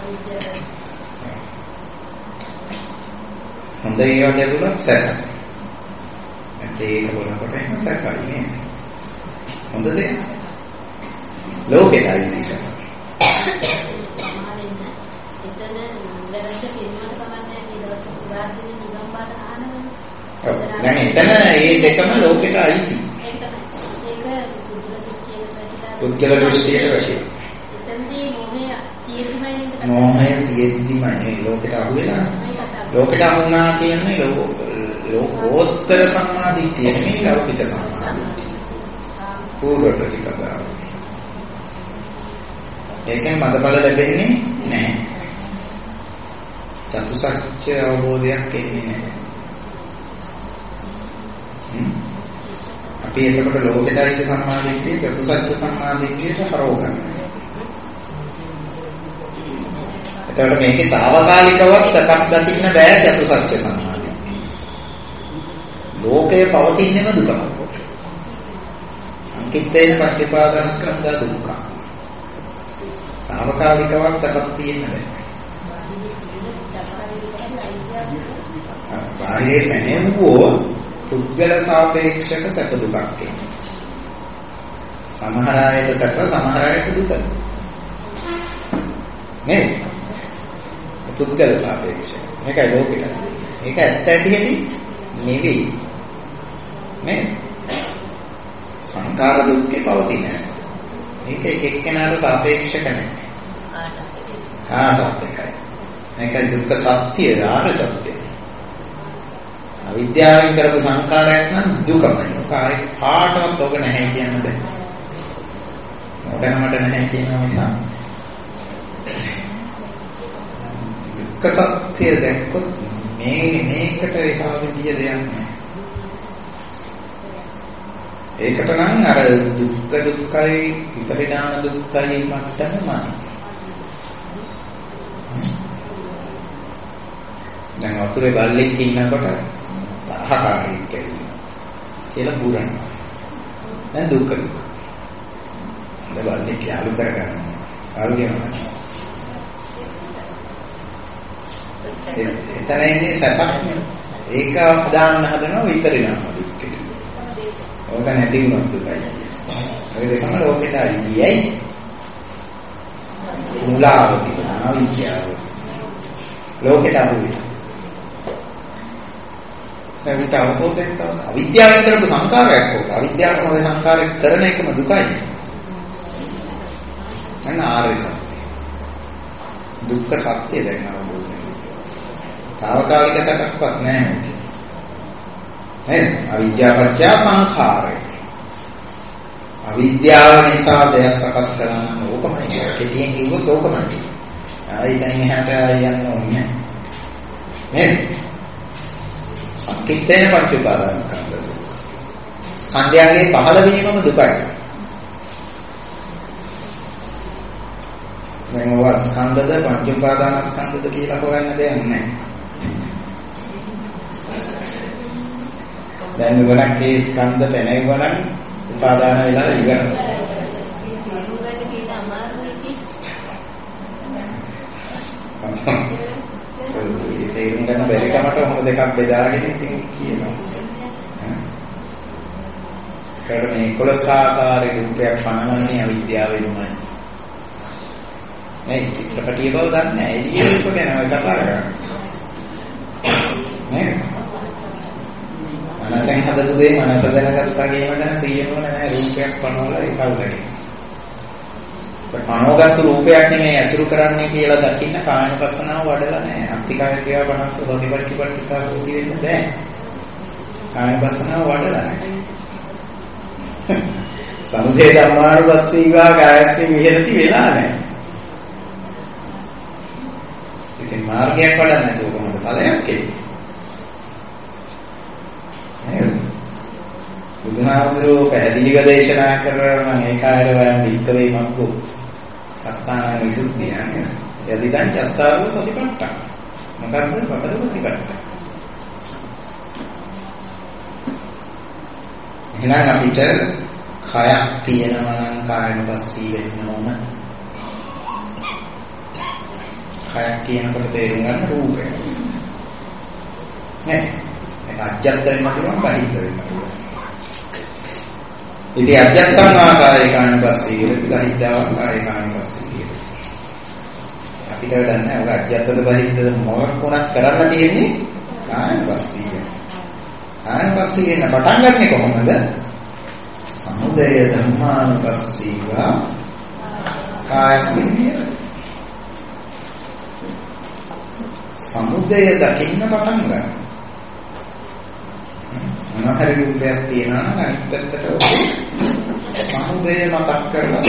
හොඳ ඒවා ලැබුණොත් සැපයි. ඒක බලනකොට එහෙම සැපයි නේද? හොඳ දෙයක්. ලෝකෙටයි තියෙන්නේ. දැන් එතන මේ දෙකම ලෝකෙට අයිති. පුද්ගල දෘෂ්ටියට වැටේ. මොහය තියෙද්දිමයි ලෝකෙට අහු වෙලා. ලෝකෙට අහු වුණා කියන්නේ ලෝකෝත්තර සම්මාදිට්ඨිය නෙමෙයි ලෞකික සම්මාදිට්ඨිය. පූර්ව ප්‍රතිපදාව. ඒකෙන් මඟඵල ලැබෙන්නේ නැහැ. චතුසත්‍ය අවබෝධයක් එන්නේ නැහැ. අපි එතකොට ලෝකෙට අයිති සම්මාදිට්ඨිය චතුසත්‍ය සම්මාදිට්ඨියට හරව ගන්නවා. එතකොට මේකේ తాවකාලිකවත් සකස් දකින්න බෑ චතුසත්‍ය සම්මාදිට්ඨිය. ලෝකයේ පවතින්නේම දුකම. සංකිට්ඨේන පටිපාදනස්කන්ධ දුක්ඛ. తాවකාලිකවත් සකස් තියෙන්න බෑ. බාහිරේ නැනෙවුවෝ පුද්ගල සාපේක්ෂක සැප දුකක් කියන්නේ. සමහර අයට සැප, සමහර අයට දුක. නේද? පුද්ගල සාපේක්ෂක. මේකයි ලෝකෙට. මේක ඇත්ත ඇති හැටි නෙවෙයි. නේද? සංකාර දුක්ඛේ පවතින. මේක එක එක්කෙනාට සාපේක්ෂක නැහැ. කාටත් එකයි. මේකයි දුක්ඛ සත්‍ය, ආර්ය සත්‍ය. අවිද්‍යාවෙන් කරපු සංකාරයක් නම් දුකමයි. කායි පාටවත් ඔක නැහැ කියන්න බෑ. ඔතනමට නැහැ කියනවා නිසා දුක්ඛ සත්‍ය දැක්කොත් මේකට එහා විදිය දෙයක් නැහැ. ඒකට නම් අර දුක්ඛ දුක්ඛයි විපරිණාම දුක්ඛයි මට්ටමයි. දැන් වතුරේ බල්ලෙක් ඉන්නකොට තරහකාරී කියලා බුරනවා. දැන් දුක. දැන් බල්ලෙක් යාළු කරගන්නවා. යාළු කියනවා. එතන ඉන්නේ සැපක් නේ. ඒක දාන්න හදනවා විපරිණාම දුක්ඛ. ඕක නැති වුණොත් දුකයි. ඔය දෙකම ලෝකෙට අයිතියි. මුලාව තියෙනවා විද්‍යාව. ලෝකෙට අහුවෙයි. ඒකට අවබෝධයෙන් තමයි අවිද්‍යාවෙන් කරපු සංකාරයක් ඕක. අවිද්‍යාවම ඔය සංකාරයක් කරන එකම දුකයි. අන්න ආර්ය සත්‍ය. දුක්ඛ සත්‍ය දැන් අවබෝධ වෙනවා. తాවකාලික සැපක්වත් නැහැ මේක. නේද? අවිද්‍යාවච්ඡ සංඛාරය. අවිද්‍යාව නිසා දෙයක් සකස් කරනවා ඕකමයි. කෙටියෙන් කිව්වොත් ඕකමයි. ආයිතන් එහාට යන්න ඕනේ නේද? සංකිට්ඨේන පංච උපාදානස්කන්ධ දුක්ඛ. ස්කන්ධයන්ගේ පහළ වීමම දුකයි. දැන් ඔය ස්කන්ධද පංච උපාදානස්කන්ධද කියලා හොයන්න දෙයක් නැහැ. දැන් ගොඩක් ඒ ස්කන්ධ පැනෙවනම් උපාදාන වෙලා ඉවරයි. තේරුම් ගන්න බැරි කමට මොන දෙකක් බෙදාගෙන ඉතින් කියනවා. ඒකට මේ 11 ආකාරයේ රූපයක් පනවන්නේ අවිද්‍යාවෙන්මයි. මේ චිත්‍රපටිය බව දන්නේ නැහැ. එළියේ රූප ගැන කතා කරන්නේ. නේද? මනසෙන් හදපු දේ මනස දැනගත්තා කියන දන සියයම නැහැ රූපයක් පනවලා ඒකල්ලගෙන. පනවගත්තු රූපයක් නෙමෙයි ඇසුරු කරන්නේ කියලා දකින්න කායනුපස්සනාව වඩලා නැහැ. අත්තිකාය ක්‍රියා 50 සතිපට්ඨිපට්ඨිතා සෝති වෙන්න බෑ. කායනුපස්සනාව වඩලා නැහැ. සමුදේ ධම්මානුපස්සීවා කායස්මින් විහෙරති වෙලා නැහැ. ඉතින් මාර්ගයක් වඩන්න නැතුව කොහොමද ඵලයක් එන්නේ? නේද? බුදුහාමුදුරුවෝ පැහැදිලිව දේශනා කරනවා මේ කායර වයන් වික්කවේ මග්ගෝ අස්ථාන විසුද්ධිය නේද? යදිදං චත්තාරෝ සතිපට්ඨාන. මොකක්ද සතර සතිපට්ඨාන? එහෙනම් අපිට කයක් තියෙනවා නම් කායනුපස්සී වෙන්න ඕන. කයක් කියනකොට තේරුම් ගන්න රූපය. නේ? ඒක අජ්ජත් වෙන්න පුළුවන් බහිද්ද වෙන්න පුළුවන්. ඉතින් අජ්ජත්තං ආකාරය කායනුපස්සී කියලා බහිද්දාවක් කාය කායනුපස්සී කියලා. අපිට වැඩක් නැහැ. ඔක අජ්ජත්තද බහිද්දද මොකක් වුණත් කරන්න තියෙන්නේ කායනුපස්සී. කායනුපස්සී කියන පටන් ගන්නෙ කොහොමද? සමුදය ධම්මානුපස්සීවා කායස්මින් විහෙරති. සමුදය දකින්න පටන් ගන්න. මොනහරි රූපයක් තියෙනවා නම් අනිත් පැත්තට ඔකේ සමුදය මතක් කරලා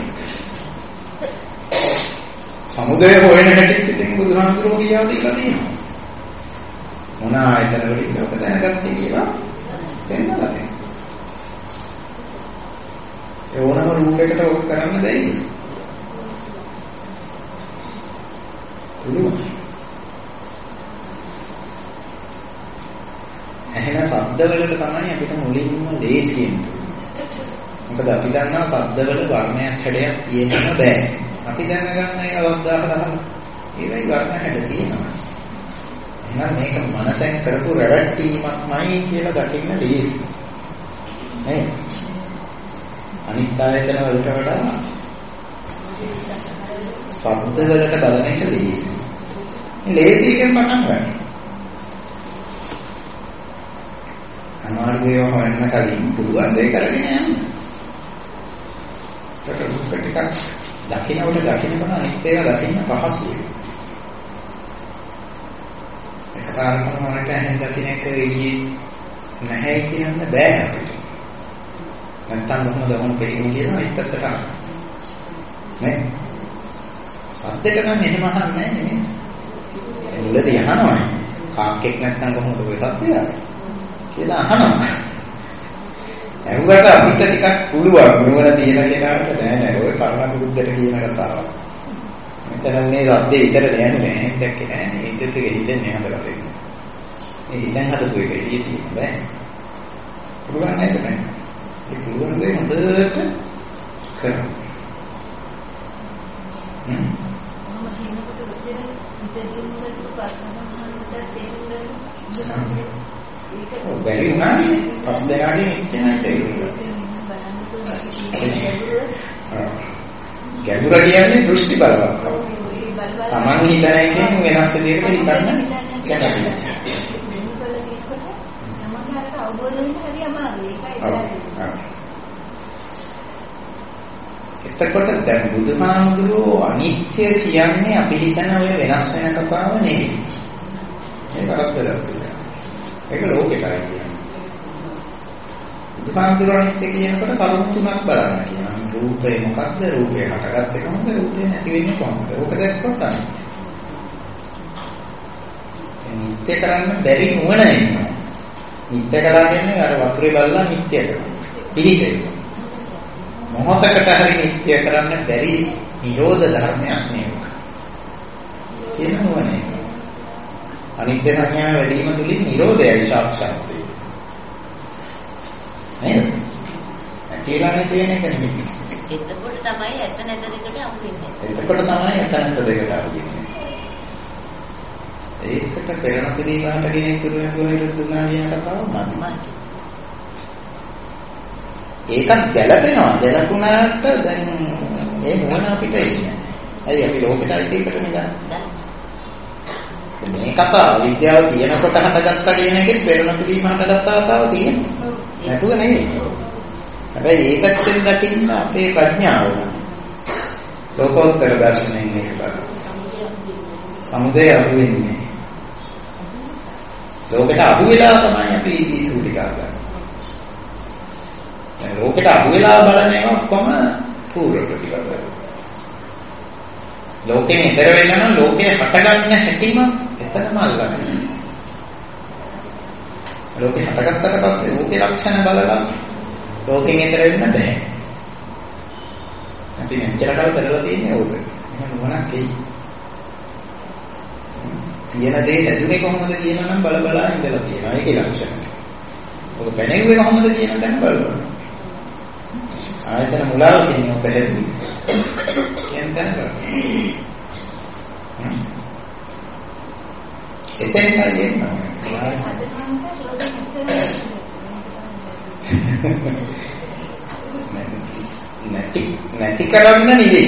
සමුදය හොයන හැටි ඉතින් බුදුහාමුදුරුවෝ කියලා දීලා තියෙනවා. මොන ආයතන වලින්ද ඔක දැනගත්තේ කියලා දෙන්නලා තියෙනවා. ඒ ඕනම රූපයකට ඔක කරන්න බැයිද? පුළුවන්. එහෙනම් ශබ්දවලට තමයි අපිට මුලින්ම ලේසියෙන්. මොකද අපි දන්නවා ශබ්දවල වර්ණයක් හැඩයක් තියෙන්න බෑ. අපි දැනගන්න ඒක අවදාහරහම ඒවයි වර්ණ හැඩ තියෙනවා. එහෙනම් මේක මනසෙන් කරපු රැවට්ටීමක්මයි කියලා දකින්න ලේසි. නේද? අනිත් ආයතන වලට වඩා ශබ්ද වලට බලන එක ලේසි. ලේසි එකෙන් පටන් ගන්න. අමාරුවේ හොයන්න කලින් පුළුවන් දේ කරගෙන යන්න. ඒක ටිකක් දකින්නකොට අනිත් ඒවා දකින්න පහසුයි. එකපාරටම මොනකට ඇහෙන් දකින්න එක එළියේ නැහැ කියන්න බෑ අපිට. නැත්තම් මොකද පෙන්නේ කියලා අනිත් පැත්තට ආන. නේ? සද්දෙට නම් එහෙම අහන්නේ නැහැ නේ. මුලදී අහනවා. කාක්කෙක් නැත්තම් කොහොමද ඔය සද්දය ආවේ? කියලා අහනවා. ඇහුවට අපිට ටිකක් පුළුවන්. නුවණ තියෙන කෙනාට නෑ ඔය කර්ණ බුද්ධට කියන කතාව. මෙතන මේ සද්දේ විතර නෑනේ නෑ. දැක්කේ නෑනේ. ඒත් එක හිතෙන්නේ හදලා දෙන්න. මේ හිතෙන් හදපු එක එළියේ තියෙන බෑ. පුළුවන් නේද නෑ? ඒ පුළුවන් දේ හොඳට කරන්න. මම කියනකොට උදේ ඉතින් බැරි වුණානේ. පස් දෙනාගේ එක්කෙනා තේරුණා. ගැඹුර කියන්නේ දෘෂ්ටි බලවත්කම. Taman හිතන එකෙන් වෙනස් විදිහකට හිතන්න කැමතියි. එතකොට දැන් බුදුහාමුදුරුවෝ අනිත්‍ය කියන්නේ අපි හිතන ඔය වෙනස් වෙන කතාව නෙවෙයි. ඒක වැරද්දක්. ඒක ලෝකෙටයි කියන්නේ. බුදුහාමුදුරුවෝ අනිත්‍ය කියනකොට කරුණු තුනක් බලන්න කියනවා. රූපේ මොකද්ද? රූපේ හටගත්තේ කොහොමද? රූපේ නැති වෙන්නේ කොහොමද? ඕක දැක්කොත් අනිත්‍ය. නිත්‍ය කරන්න බැරි නුවණ එනවා. නිත්‍ය කළා කියන්නේ අර වතුරේ බලලා නිත්‍ය කරනවා. පිළිතේ. මොහොතකට හරි නිත්‍ය කරන්න බැරි නිරෝධ ධර්මයක් නෙවෙයි. කියන නුවණ. අනිත්‍ය සංඥා වැඩි වීම තුලින් නිරෝධයයි සාක්ෂාත් වෙන්නේ. නේද? ඇතිලානේ තියෙන එක නෙමෙයි. එතකොට තමයි ඇත්ත නැත දෙකට අහු වෙන්නේ. එතකොට තමයි ඇත්ත නැත දෙකට අහු වෙන්නේ. ඒකට පෙරණ පිළිගාට ගෙන ඉතුරු නැතුව ඉරුදුනා කියන කතාව මදි. ඒකත් ගැළපෙනවා. ගැළපුණාට දැන් ඒ නුවණ අපිට ඉන්නේ. ඇයි අපි ලෝකෙට අයිති එකට නේද? මේ කතාව විද්‍යාව තියෙනකොට හටගත්තා කියන එකෙත් පෙරණ පිළිගීම හටගත්තා කතාව තියෙනවා. නැතුව නෙවෙයි. හැබැයි ඒකත් දකින්න අපේ ප්‍රඥාව ඕන. ලෝකෝත්තර දර්ශනයෙන් මේක බලන්න. සමුදය අහු වෙන්නේ. ලෝකෙට අහු වෙලා තමයි අපි ඊතු ටික ගන්න. දැන් ලෝකෙට අහු වෙලා බලන ඒවා කොහොම පූර්ව ප්‍රතිපද. ලෝකෙන් ඈතර වෙන්න නම් ලෝකේ හටගන්න හැටිම එතනම අල්ලගන්න. ලෝකේ හටගත්තට පස්සේ ලෝකේ ලක්ෂණ බලලා ලෝකෙන් ඈතර වෙන්න බෑ. අපි මෙච්චර කල් කරලා තියෙන්නේ ඕක. එහෙනම් මොනක් එයි? තියෙන දේ නැතුනේ කොහොමද කියනවා නම් බල බලා ඉඳලා තියෙනවා. ඒකේ ලක්ෂණ. ඔක පැනෙන්නේ කොහොමද කියන තැන බලන්න. ආයතන මුලාව කියන්නේ ඔක හැදුවේ. කියන තැන බලන්න. එතෙන්ට යන්න. නැති කරන්න නෙවෙයි.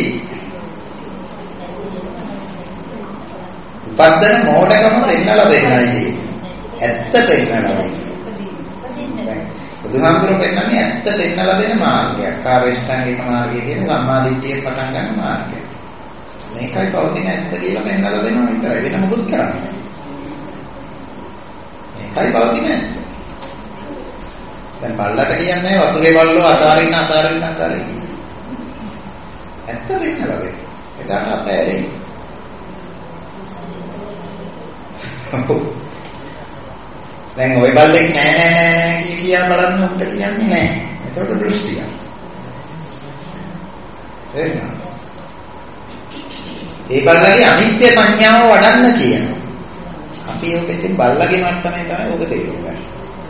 උපද්දන මෝඩකම දෙන්නලා දෙන්නයි. ඇත්ත දෙන්නලා දෙන්න. බුදුහාමුදුරුවෝ පෙන්නන්නේ ඇත්ත දෙන්නලා දෙන මාර්ගයක්. කාර්යෂ්ඨාංගික මාර්ගය කියන සම්මාදිට්ඨිය පටන් ගන්න මාර්ගය. මේකයි පවතින ඇත්ත කියලා පෙන්නලා දෙනවා විතරයි. වෙන මොකුත් කරන්නේ නැහැ. මේකයි පවතින ඇත්ත. දැන් බල්ලට කියන්නේ වතුරේ බල්ලෝ අතාරින්න. ඇත්ත දෙන්නලා දෙන්න. එදාට අතෑරෙයි. දැන් ওই බල්ලෙක් නෑ කියා බලන්න උන්ට කියන්නේ නෑ. ඒකට දෘෂ්ටිය. තේරෙනවද? ඒ බල්ලගේ අනිත්‍ය සංඥාව වඩන්න කියනවා. අපි ඔක ඉතින් බල්ලගේ මට්ටමේ තමයි ඔක තේරුම් ගන්න.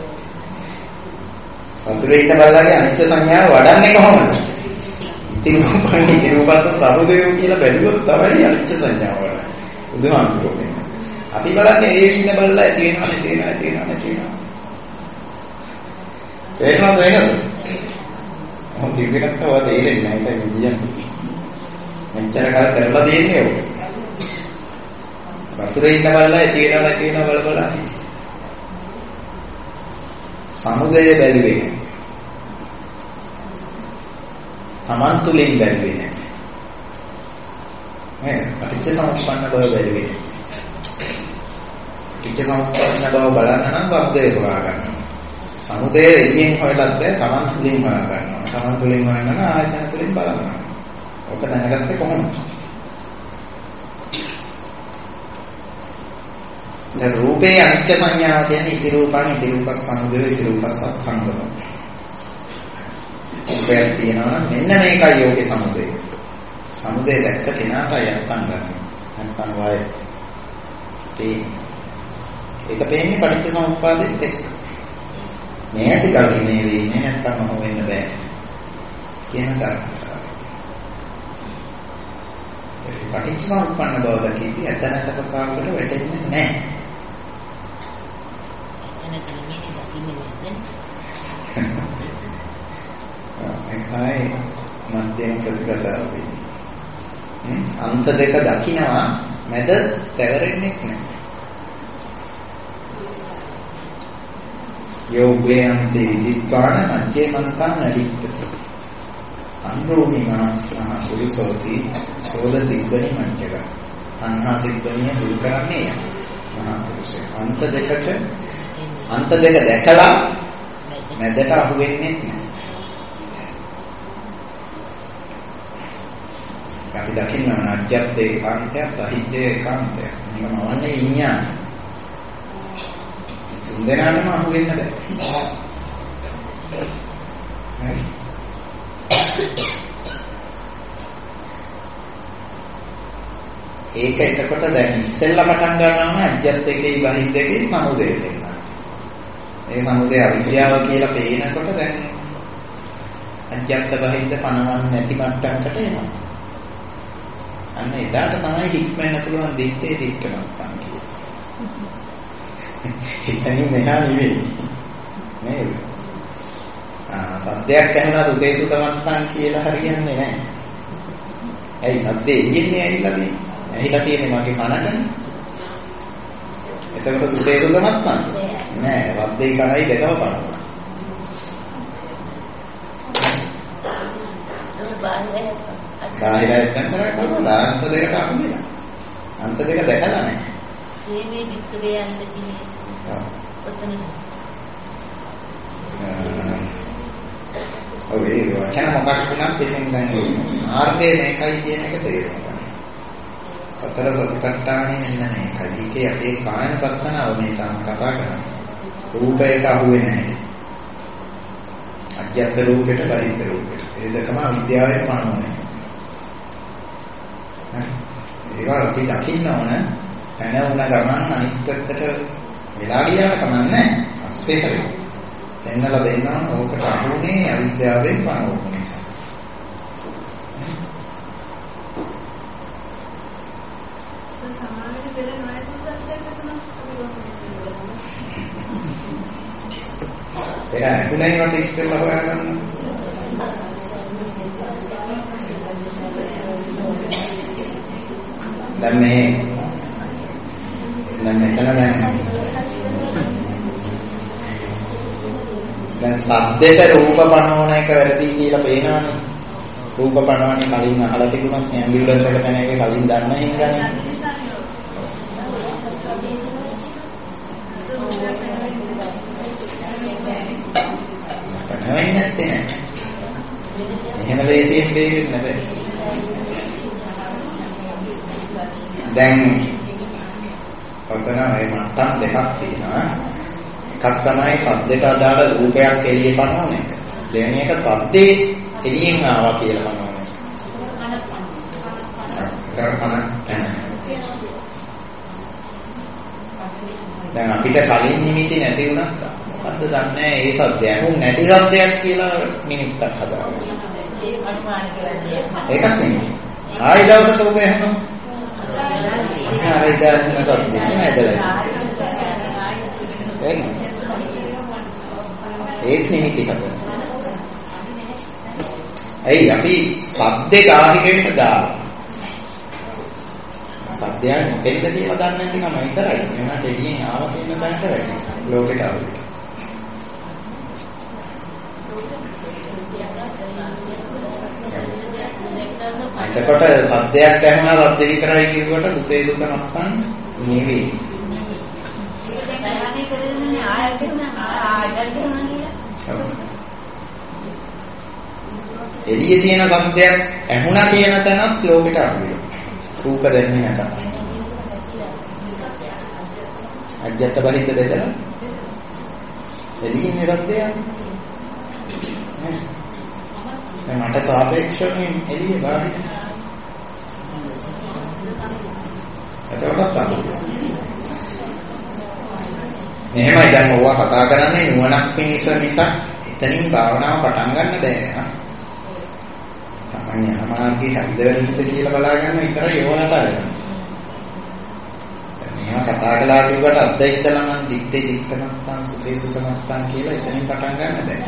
වතුරේ ඉන්න බල්ලගේ අනිත්‍ය සංඥාව වඩන්නේ කොහොමද? ඉතින් රූපස සමුදයෝ කියලා බැලුවොත් තමයි අනිත්‍ය සංඥාව වඩන්නේ. බුදුහාමුදුරුවෝ අපි බලන්නේ ඒ ඉන්න බල්ලා ඇති වෙනවා නැති වෙනවා. තේරෙනවද වෙනස? මොකද ඉගෙනත් ඔය තේරෙන්නේ නැහැ ඒක කියන්නේ. මෙච්චර කල් කරලා තියෙන්නේ ඔක. වතුරේ ඉන්න බල්ලා ඇති වෙනවා නැති වෙනවා බල. සමුදය බැලුවේ නැහැ. තමන් තුලින් බැලුවේ නැහැ. නේද? පටිච්චසමුප්පන්න බව බැලුවේ නැහැ. පටිච්චසමුප්පන්න බව බලන්න නම් සමුදය හොයා ගන්න. සමුදය එළියෙන් හොයලත් බෑ තමන් තුලින් හොයා ගන්නවා. තමන් තුලින් හොයන්න නම් ආයතන තුලින් බලන්න. ඔක දැනගත්තේ කොහොමද? දැන් රූපේ අනිත්‍ය සංඥාව කියන්නේ ඉති රූපස් සමුදය ඉති රූපස් සත්ංගම. ඔබේ තියෙනවා මෙන්න මේකයි යෝගේ සමුදය. සමුදය දැක්ක කෙනාට යත්තන් ගන්න. නැත්නම් වාය ඒක පේන්නේ පටිච්චසමුප්පාදෙත් එක්ක. මේ ඇති කල්හි මේ වෙන්නේ නැත්තම් මොහොම වෙන්න බෑ කියන කාරණා. ඒ පටිච්චසමුප්පන්න බව දකිද්දී ඇතනත කතාවකට වැටෙන්නේ නැහැ. එතනදී මේ දකින්නේ නැත්නම් මධ්‍යම ප්‍රතිපදාව වෙන්නේ. අන්ත දෙක දකිනවා මැද තැවරෙන්නේ නැහැ. යෝගයන්ති විදිත්වාන මධ්‍යමන්තං නලිප්පති. අන්රෝමිනා සුරිසෝති සෝද සිද්ධනි මංජක. අන්හා සිද්ධනිය දුරු කරන්නේ මහා පුරුෂය. අන්ත දෙක දැකලා මැදට අහු වෙන්නේ නැහැ. අපි දකින්න අජ්ජත් ඒකාන්තයක්, බහිද්දේ ඒකාන්තයක්. මේක මවන්නේ විඤ්ඤාණය. තුන් දෙනාටම අහු වෙන්න බෑ. හරි. ඒක එතකොට දැන් ඉස්සෙල්ලා පටන් ගන්නවා අජ්ජත් එකේ බහිද්ද එකේ සමුදය වෙනවා. ඒ සමුදය අවිද්‍යාව කියලා පේනකොට දැන් අජ්ජත් බහිද්ද පණවන්නේ නැති මට්ටමකට එනවා. අන්න එදාට තමයි හික්මෙන්න පුළුවන් දිත්තේ දික්කමත්තන් කියන්නේ. හිතන්නේ මෙහා නෙවෙයි. නේද? සද්දයක් ඇහුණා සුතේ සුතමත්තන් කියලා හරියන්නේ නැහැ. ඇයි සද්දේ එන්නේ ඇවිල්ලා තියෙන්නේ? ඇහිලා තියෙන්නේ මගේ කනටනේ. එතකොට සුතේ සුතමත්තන් නෑ. සද්දේ කණයි දෙකම බලනවා. බාහිරයෙන් කරලා කරනවා අන්ත දෙකට අහුවෙලා. අන්ත දෙක දැකලා නැහැ. මේ වික්‍රේ අන්ත කියන්නේ. ඔතන. ඔය වචන මොකක් වුණත් ඉතින් දැන් මාර්ගය මේකයි කියන එක තේරෙනවා. සතර සතිපට්ඨානෙ මෙන්න මේකයි. ඒකේ අපේ කායන පස්සනාව මේ තාම කතා කරන්නේ. රූපයට අහුවේ නැහැ. අජ්ජත් රූපයට බහිද්ද රූපයට. ඒ දෙකම අවිද්‍යාවෙන් පණවන්නේ. ඒවා අපි දකින්න ඕන පැන වුණ ගමන් අනිත් පැත්තට වෙලා ගියාට කමන්නේ අස්සේ හරි. එන්නලා දෙන්නා ඕකට අහුනේ අවිද්‍යාවෙන් පණවපු නිසා. සමාවෙට බෙර නොයසුසත්යක් තමයි. ඒක අකුණේ වට ඉස්සෙල්ලා හොයාගන්න. දැන් මෙතන දැන් සද්දේට රූප පනවන එක වැරදි කියලා පේනවනේ. රූප පනවන්නේ කලින් අහලා තිබුණත් මේ ඇම්බියුලන්ස් එක පැන එකේ කලින් දන්න හින්දානේ. පනවන්නේ නැත්තේ නෑ. එහෙම ලේසියෙන් බේරෙන්න බෑ. දැන් ඔතන මේ මට්ටම් දෙකක් තියෙනවා. එකක් තමයි සද්දට අදාළ රූපයක් එළියේ පනවන එක. දෙවෙනි එක සද්දේ එළියෙන් ආවා කියලා පනවන එක. දැන් අපිට කලින් නිමිති නැති වුණත් මොකද්ද දන්නේ ඒ සද්දයක්. උන් නැති සද්දයක් කියලා නිමිත්තක් හදාගන්න. ඒකත් නෙමෙයි. ආයි දවසක ඔබ එහෙම ඒක නිමිති හදන්න. ඇයි අපි සද්දේ ගාහිරයට දාලා සද්දයන් මොකෙන්ද කියලා දන්නේ නැති කම විතරයි. එනකට එළියෙන් ආව කියන තැනට වැඩි. ලෝකෙට ආවේ. එතකොට සද්දයක් ඇහුණා සද්ද විතරයි කියුවට සුතේ සුත නැත්තම් නෙවෙයි. එළියේ තියෙන සද්දයක් ඇහුණා කියන තැනත් ලෝකෙට අහුවෙනවා. රූප දැන්නේ නැත. අජ්ජත් බහිද්ද බෙදලා එළියේ සද්දයක් මට සාපේක්ෂව එළියේ බාහිර එතකොට තමයි එහෙමයි දැන් ඔවා කතා කරන්නේ නුවණක් පිණිස නිසා එතනින් භාවනාව පටන් ගන්න බෑ. තමයි අමාර්ගයේ හරිදවලින්ද කියලා බලා ගන්න විතරයි ඕන තරම. මේවා කතා කළා කියුවට අද්දයිතලා නම් දිත්තේ දිත්තමත්තන් සුතේ සුතමත්තන් කියලා එතනින් පටන් ගන්න බෑ.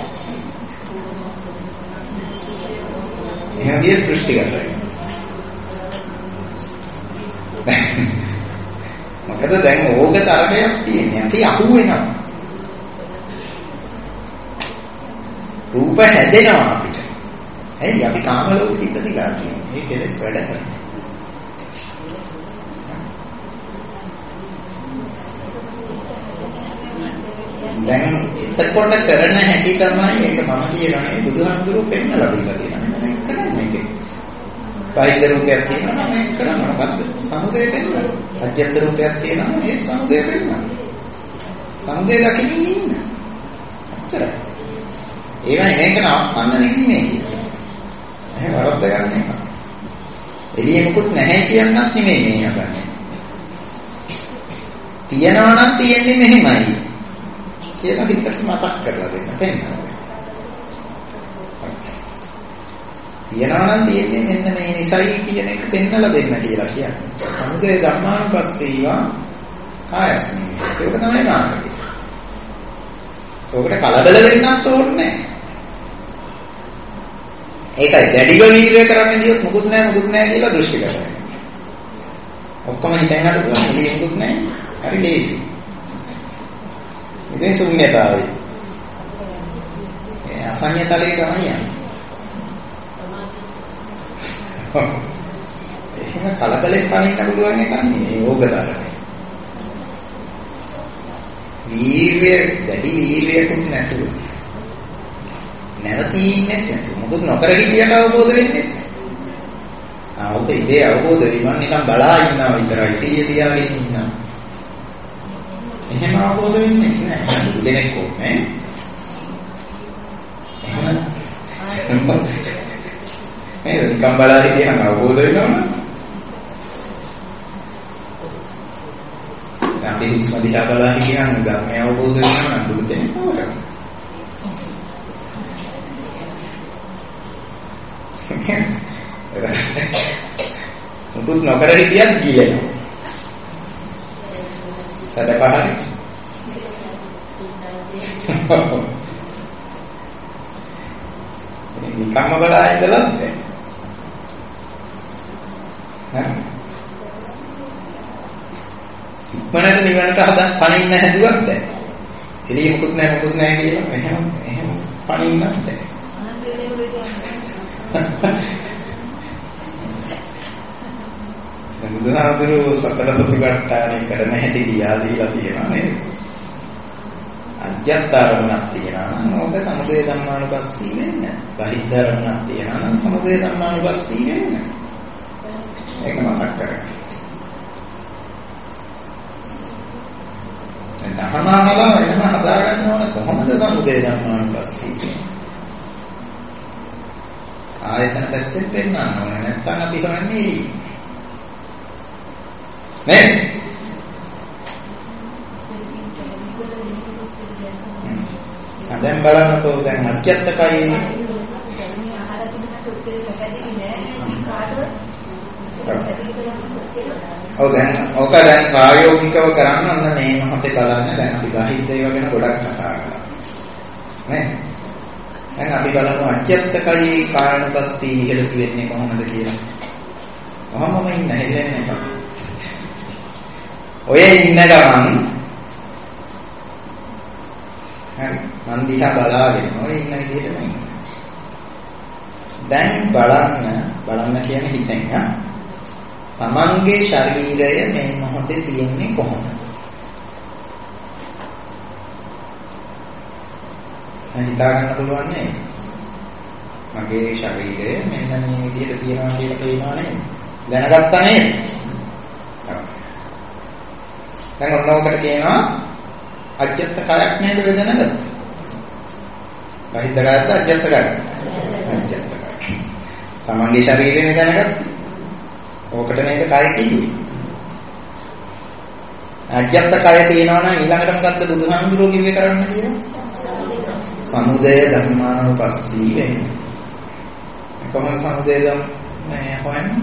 එහෙම ගිය දෘෂ්ටිගතයි. මොකද දැන් ඕක තරණයක් තියෙන්නේ. අපි අහු වෙනවා. රූප හැදෙනවා අපිට. ඇයි අපි කාම ලෝකෙ ඉපදිලා තියෙන්නේ. මේ කෙලෙස් වැඩ කරන්නේ. දැන් එතකොට කරන හැටි තමයි ඒක මම කියනනේ බුදුහාමුදුරුවෝ පෙන්නලා දීලා තියෙනවා. මේක කරන්නේ මේක. බාහිර රූපයක් තියෙනවා මේක කරන්න මොකද්ද? සමුදය පෙන්නනවා. අජ්‍යත්ත රූපයක් තියෙනවා ඒ සමුදය පෙන්නනවා. සමුදය දකින්න ඉන්න. අතරයි. ඒවයි මේක නවත්තන්න නෙමෙයි මේ කියන්නේ. එහෙම වරද්ද ගන්න එක. එළියේ මොකුත් නැහැ කියන්නත් නෙමෙයි මේ යන්නේ. තියනවා නම් තියෙන්නේ මෙහෙමයි. කියලා හිතට මතක් කරලා දෙන්න පෙන්නනවා. තියනවා නම් තියෙන්නේ මෙන්න මේ නිසයි කියන එක පෙන්නලා දෙන්න කියලා කියන්නේ. සමුදය ධම්මානුපස්සීවා කායස්මින්. ඒක තමයි මාර්ගය. ඔකට කලබල වෙන්නත් ඕනේ නැහැ. ඒකයි දැඩිව වීර්ය කරන්න ගියොත් මොකුත් නැහැ කියලා දෘෂ්ටි කරගන්න. ඔක්කොම හිතෙන් හදුවා එළියේ මොකුත් නැහැ. හරි ලේසි. ඉතින් ශුන්‍යතාවය. ඒ අසඤ්ඤතලේ තමයි යන්නේ. එහෙම කලබලෙන් පනින්න පුළුවන් එකක් නෙවෙයි යෝගතරණය. දැඩි වීර්යයකුත් නැතුව නැවතීන්නේ නැතුව මොකද නොකර හිටියට අවබෝධ වෙන්නේ නැහැ. ඔක ඉතේ අවබෝධ වීම නිකන් බලා ඉන්නවා විතරයි 100 තියාගෙන ඉන්නවා. එහෙම අවබෝධ වෙන්නේ නැහැ. දෙනෙක් ඕනේ. එහෙම නේද? නිකන් බලා හිටියම අවබෝධ වෙනවනේ. අපි හුස්ම දිහා බලලා කියන ධර්මය අවබෝධ වෙනවා නම් බුදු කෙනෙක් නෝරන. මුකුත් නොකර හිටියත් ගියනවා. සදපහරි. නිකම්ම බලා ඉඳලා නැහැ. ඉක්මනට නිවනට හදා පණින්න හැදුවක් දැන්. එළිය මොකුත් නැහැ කියලා එහෙම පණින්නත් නැහැ. බුදුහාමුදුරුවෝ සතර සතිපට්ඨානය කරන හැටි දියා දීලා තියෙනවා නේද? අජ්ජත්තරණක් තියෙනවා නම් ඕක සමුදය ධම්මානුපස්සී වෙන්න. බහිද්ධරණක් තියෙනවා නම් සමුදය ධම්මානුපස්සී වෙන්න. ඒක මතක් කරගන්න. දහමාහලා වෙනම හදාගන්න ඕන කොහොමද සමුදය ධම්මානුපස්සී කියන්නේ? ආයතන පැත්තෙන් පෙන්නන්න ඕන නැත්නම් අපි කරන්නේ එළිය. නේද? දැන් බලන්නකෝ දැන් අධ්‍යත්තකයි දැන් ඕක දැන් ප්‍රායෝගිකව කරන්න ඕන මේ මොහොතේ බලන්න දැන් අපි බාහිර ඒවා ගැන ගොඩක් කතා කරා නේ දැන් අපි බලමු අධ්‍යත්තකයි කායනුපස්සී ඉහෙල වෙන්නේ කොහොමද කියලා කොහොමම ඉන්න හැදෙන්නේ නැහැ ඔය ඉන්න ගමන් හරි මන් දිහා බලාගෙන ඔය ඉන්න විදිහට නෙමෙයි දැන් බලන්න කියන්නේ හිතෙන් තමන්ගේ ශරීරය මේ මොහොතේ තියෙන්නේ කොහොමද හිතා ගන්න පුළුවන් නේද මගේ ශරීරය මෙන්න මේ විදිහට තියෙනවා කියලා පේනවා නේද දැනගත්තා නේද දැන් ඔන්නෝකට කියනවා අජ්ජත් කයක් නේද ඔය දැනගත්තා. බහිද්ද කයක්ද අජ්ජත් කයක්ද? අජ්ජත් කය. තමන්ගේ ශරීරයනේ දැනගත්තා. ඕකට නේද කය කිව්වේ. අජ්ජත් කය තියෙනවා නම් ඊළඟට මොකද්ද බුදුහාමුදුරුවෝ කිව්වේ කරන්න කියලා? සමුදය ධම්මානුපස්සී වෙන්නේ. කොහොමද සමුදය ධම්ම හොයන්නේ?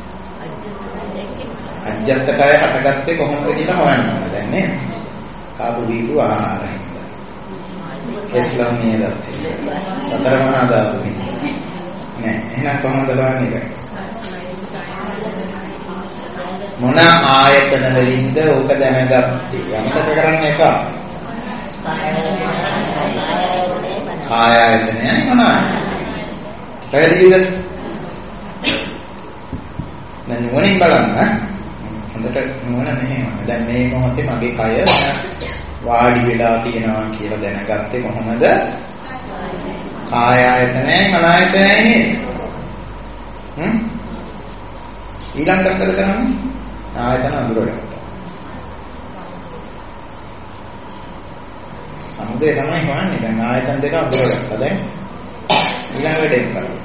අජ්ජත් කය හටගත්තේ කොහොමද කියලා හොයන්න ඕන දැන් නේද? කාබු දීපු ආහාරයෙන්. කෙස්ලම් නේද? සතර මහා ධාතු නෑ. එහෙනම් කොහොමද බලන්නේ? මොන ආයතන වලින්ද ඕක දැනගත්තේ? අමතක කරන්න එපා. කාය ආයතනයයි මොන ආයතනයයි? පැහැදිලිද? දැන් නුවණින් බලන්න. හොඳට නුවණ මෙහෙම. දැන් මේ මොහොතේ මගේ කය වාඩි වෙලා තියෙනවා කියලා දැනගත්තේ කොහොමද? කාය ආයතනයයි මන ආයතනයයි නේද? ඊළඟට මොකද කරන්නේ? ආයතන අඳුරගත්තා. සමුදේ තමයි හොයන්නේ. දැන් ආයතන දෙක අඳුරගත්තා. දැන් ඊළඟට එන්න කරමු.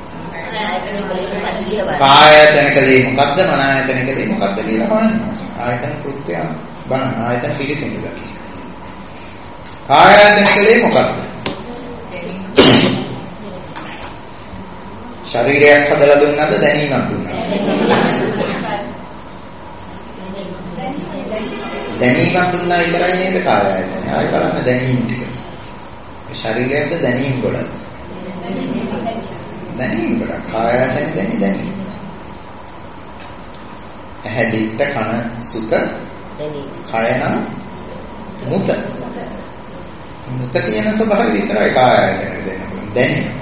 කාය ආයතනකදී මොකද්ද? මන ආයතනකදී මොකද්ද කියලා හොයන්න. ආයතන කෘත්‍ය බලන්න. ආයතන පිළිසිඳලා. කාය ආයතනකදී මොකද්ද? ශරීරයක් හදලා දුන්නාද දැනීමක් දුන්නාද? දැනීමක් දුන්නා විතරයි නේද කාය ආයතනය. ආයෙ බලන්න දැනීම ටික. ශරීරයක්ද දැනීම ගොඩක්. දැනීම ගොඩක්. කාය ආයතන දැනීම. ඇහැ දිට්ඨ කන සුඛ දැනීම. කය නම් මුත. මුත කියන ස්වභාවය විතරයි කාය ආයතන දැනෙන්නේ.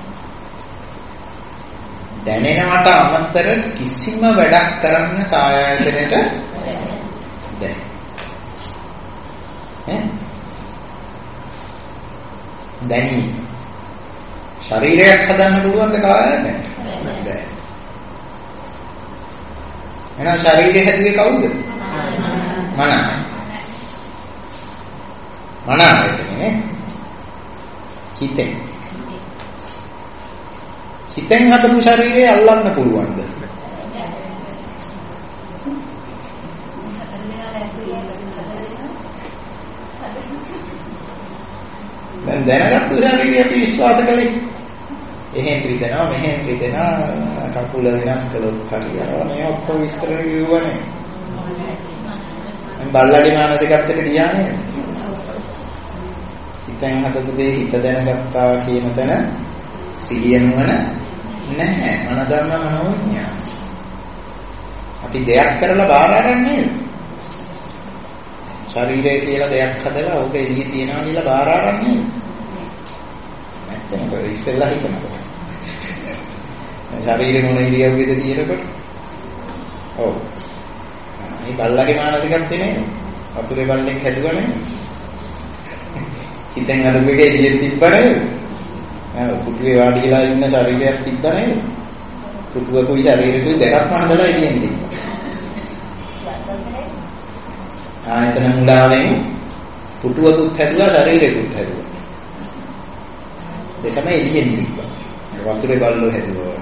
දැනෙනවට අමතර කිසිම වැඩක් කරන්න කාය ආයතනයට බැහැ. දැනීම. ශරීරයක් හදන්න පුළුවන්ද කාය ආයතනයට? බැහැ. එහෙනම් ශරීරය හැදුවේ කවුද? මන. මන ආයතනේ. හිතෙන්. හිතෙන් හදපු ශරීරය අල්ලන්න පුළුවන්ද? දැන් දැනගත්තු ශරීරය අපි විශ්වාස කළේ. එහෙන් රිදෙනවා, මෙහෙන් රිදෙනවා, කකුල වෙනස් කළොත් හරියනවා. මේ ඔක්කොම විස්තර කියවනේ. මම බල්ලගේ මානසිකත්වයට ගියා නේද? හිතෙන් හදපු දේ හිත දැනගත්තා කියන තැන සිහිය නුවණ නැහැ. මන ධර්ම මනෝඥා. අපි දෙයක් කරලා බාර අරන්නේ. ශරීරය කියලා දෙයක් හදලා ඕක එළිය තියනවා කියලා බාර අරන්නේ. නැත්නම් ඒක ඉස්සෙල්ලා හිතනවා. ශරීරේ මොන ඉරියව්වෙද කියනකොට ඔව්. මේ බල්ලගේ මානසිකත්වේ නේ. වතුරේ බල්ලෙක් හැදුවා නේ. හිතෙන් අදු එකේ එළියෙන් තිබ්බා නේද? පුටුවේ වාඩිලා ඉන්න ශරීරයක් තිබ්බා නේද? පුටුවකුයි ශරීරෙකුයි දෙකක්ම හදලා එළියෙන් තිබ්බා. ආයතන මුලාවෙන් පුටුවකුත් හැදුවා ශරීරෙකුත් හැදුවා. දෙකම එළියෙන් තිබ්බා. වතුරේ බල්ලෝ හැදුවා.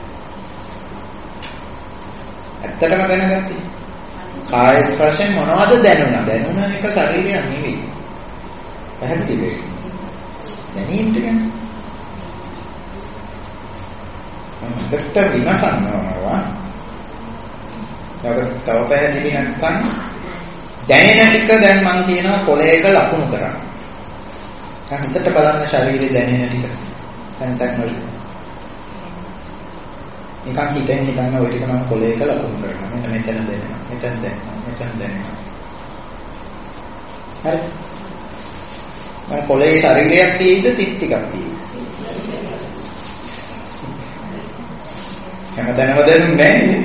ඇත්තටම දැනගත්තේ. කාය ස්පර්ශයෙන් මොනවද දැනුණා? දැනුණ එක ශරීරයක් නෙවෙයි. පැහැදිලිද? දැනීම ටිකනේ. දෙකට විමසනවා. තව පැහැදිලි නැත්නම් දැනෙන ටික දැන් මම කියනවා කොලයක ලකුණු කරන්න. දැන් හිතට බලන්න ශරීරේ දැනෙන ටික. දැන් වල. නිකන් හිතෙන් හිතන්න ওই ටික මම කොලයක ලකුණු කරනවා. මෙතන දැනෙනවා. මෙතන දැනෙනවා. මෙතන දැනෙනවා. හරි. මම කොලේ ශරීරයක් තියෙයිද තිත් ටිකක් තියෙයිද? හැමතැනම දැනුන්නේ නැහැ.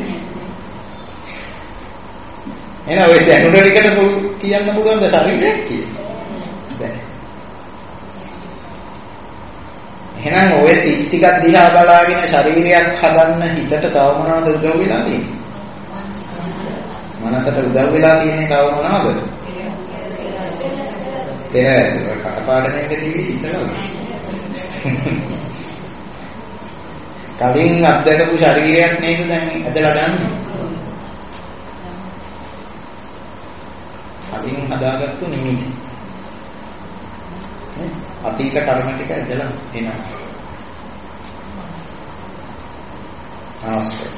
එහෙනම් ඔය දැනුන ටිකට කියන්න පුළුවන්ද ශරීරයක් කියලා? බැහැ. එහෙනම් ඔය තිත් ටිකක් දිහා බලාගෙන ශරීරයක් හදන්න හිතට තව මොනවද උදව් වෙලා තියෙන්නේ? මනසට උදව් වෙලා තියෙන්නේ තව මොනවද? පෙරහැසුර කටපාඩමකදී හිතනවා. කලින් අත්දකපු ශරීරයක් නේද දැන් ඇදලා ගන්න. කලින් හදාගත්තු නිමිති. අතීත කර්ම ටික ඇදලා එනවා. ආශ්‍රය.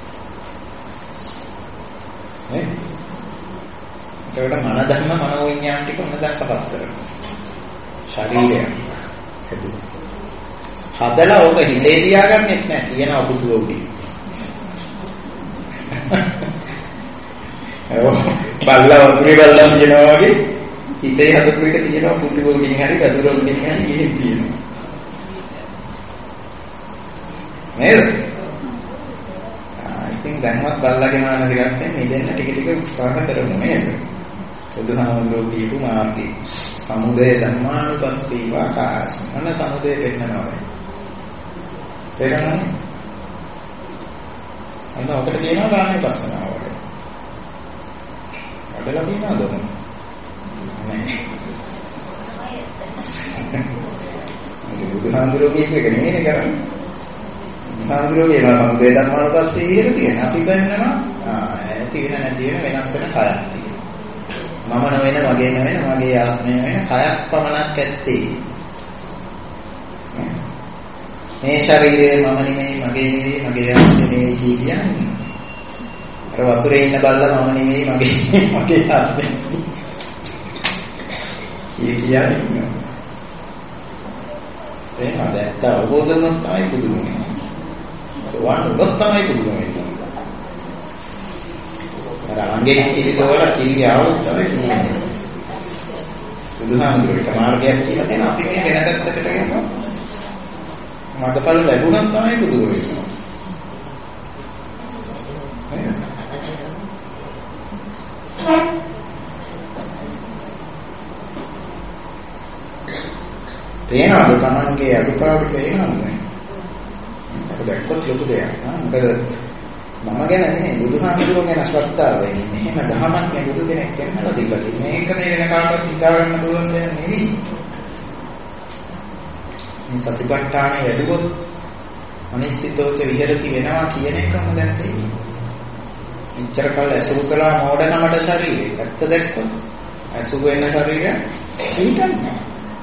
ඒකට මන ධර්ම මනෝවිඤ්ඤාණ ටික මොනවද සකස් කරන්නේ? ශරීරය හැදුවා. හදලා ඕක හිතේ තියාගන්නෙත් නෑ. තියෙන අකුතුව උඩින්. බල්ලා වතුරේ බල්ලා කියනවා වගේ හිතේ හදපු එක තියෙනවා පුටුව උඩින් හරි වතුර උඩින් හරි ඉහෙන් තියෙනවා. නේද? ඉතින් දැන්වත් බල්ලාගේ මානසිකත්වයෙන් මිදෙන්න ටික ටික උත්සාහ කරමු නේද? බුදුහාමුදුරුවෝ කියපු මාර්ගය. සමුදය ධම්මානුපස්සීවා කායස්මින්. අන්න සමුදය පෙන්නනවා. තේරෙනවද? අන්න ඔකට කියනවා කායනුපස්සනාව වල. වඩලා කියනවාද ඔන්න? නෑ. බුදුහාමුදුරුවෝ කියපු එක නෙමෙයි කරන්නේ. බුදුහාමුදුරුවෝ කියනවා සමුදය ධම්මානුපස්සී විහෙර තියෙන. අපි ගන්නවා ඇති වෙන නැති වෙන වෙනස් වෙන කයක් තියෙනවා. මම නොවන මගේ නොවන මගේ ආත්මය නොවන කයක් පමණක් ඇත්තේ. මේ ශරීරය මම නෙමෙයි මගේ නෙමෙයි මගේ ආත්මය නෙමෙයි කියන්නේ. අර වතුරේ ඉන්න බල්ලා මම නෙමෙයි මගේ ආත්මය. කියන්නේ. එහෙනම් දැක්ක අවබෝධ වුණොත් තමයි පුදුම වෙන්නේ. සෝවාන් වුණොත් තමයි පුදුම වෙන්නේ. අංගෙන් කිරිදවල කිරි ආවොත් තමයි කියන්නේ. බුදුහාමුදුරුවෝ මාර්ගයක් කියලා දෙන අපි මේ වෙන පැත්තකට යනවා. මාර්ගඵල ලැබුණත් තමයි පුදුම වෙන්නේ. පේනවද තමන්ගේ අදුපාඩු පේනවද? ඒක දැක්කොත් ලොකු දෙයක්. මොකද මම ගැන නෙමෙයි බුදුහාමුදුරුවෝ ගැන ශ්‍රද්ධාව වෙන්නේ. එහෙම දහමක් නේ බුදු කෙනෙක් කියන්නලා දීලා තියෙන්නේ. මේක මේ වෙන කාටවත් හිතා ගන්න පුළුවන් දෙයක් නෙවෙයි. මේ සතිපට්ඨානෙ වැඩුවොත් අනිශ්චිතෝච විහෙරති වෙනවා කියන එකම දැන් තියෙන්නේ. ඉච්ඡර කල් ඇසුරු කළා මෝඩකමට ශරීරය. ඇත්ත දැක්කොත් ඇසුරු වෙන ශරීරය හිතන්නේ.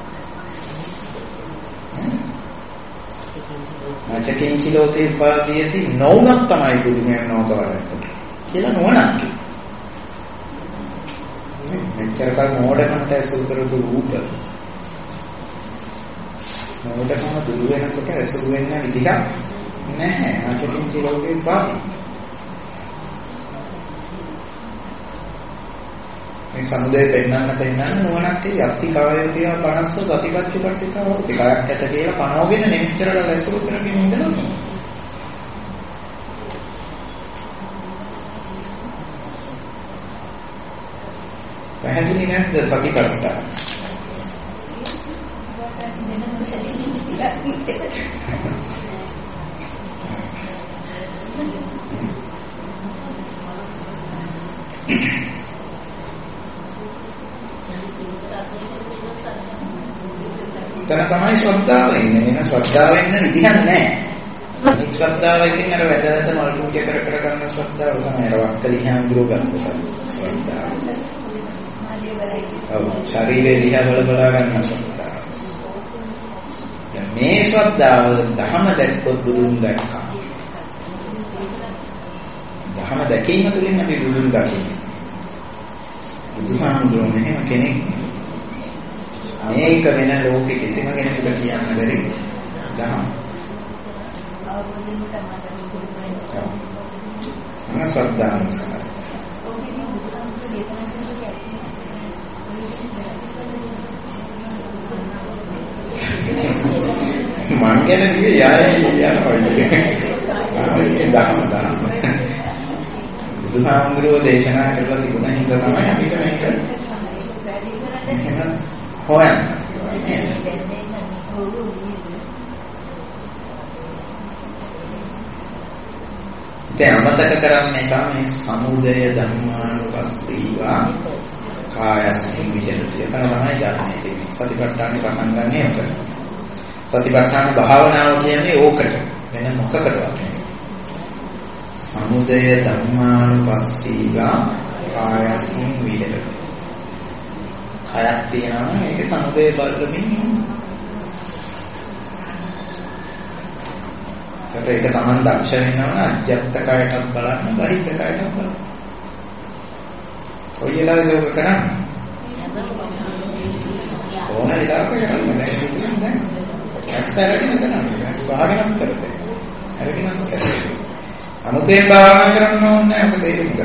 චකින් කිලෝකේ පාදීයති නොඋනක් තමයි බුදුමයන් නෝකවලකට කියලා නොනක්. මෙච්චර කල් මෝඩකමට ඇසුරු කරපු රූප මොකටම දුරු වෙනකොට ඇසුරු වෙන්න විදිහක් නැහැ. චකින් කිලෝකේ පාදී මේ සමුදය පෙන්නන්න නුවණක් යත්ති කායයතිය 50 සතිපත්චුපට්ඨිතා හොති. කායක් ඇත කියලා පනවගෙන නෙච්චරල ඇසුරු කරගෙන ඉඳලා පැහැදිලි නැද්ද සතිපට්ඨාන? තන තමයි ශ්‍රද්ධාව ඉන්නේ. වෙන ශ්‍රද්ධාව වෙන්න විදිහක් නැහැ. මේ ශ්‍රද්ධාව ඉතින් අර වැදගත් මල්කුණ්‍ය කර ගන්න ශ්‍රද්ධාව තමයි අර වක්කලි හාමුදුරුවෝ ගන්න ශ්‍රද්ධාව. ඔව් ශරීරයේ දිහා බලා ගන්න ශ්‍රද්ධාව. දැන් මේ ශ්‍රද්ධාව ධහම දැක්කොත් බුදුන් දැක්කා. ධහම දැකීම තුළින් අපි බුදුන් දකින්නේ. බුදුහාමුදුරුවෝ එහෙම කෙනෙක් මේක වෙන ලෝකෙ කිසිම කෙනෙකුට කියන්න බැරි දහම. මම ශ්‍රද්ධානුසාරයි. මං ගැන දිගේ යනවා දහම. බුදුහාමුදුරුවෝ දේශනා කරලා තිබුණ හින්දා තමයි අපිට මේක හොයන්න. දැන් අමතක කරන්න එපා මේ සමුදය ධම්මානුපස්සීවා කායස්මින් විහෙරති. එතන තමයි ධර්මයේ තියෙන්නේ. සතිපට්ඨාන පටන් ගන්න එතන. සතිපට්ඨාන භාවනාව කියන්නේ ඕකට. වෙන මොකකටවත් නෙවෙයි. සමුදය ධම්මානුපස්සීවා කායස්මින් විහෙරති. කයක් තියෙනවා මේකේ සමුදය බලමින් ඒක තමන් දක්ෂ වෙනවා අජ්ජත් කයටත් බලන්න බහිද්ද කයටත් බලන්න. කොයි වෙලාවෙද ඔක කරන්නේ? ඕන විදිහට කරන්නේ දැන් ඇස්සරගෙන කරන්නේ. ඇස් වහගෙනත් කරන්නේ. අරගෙනත් කරන්නේ. අමුතෙන් භාවනා කරන්න ඕනේ නැහැ. ඔක තේරුම් ගන්න.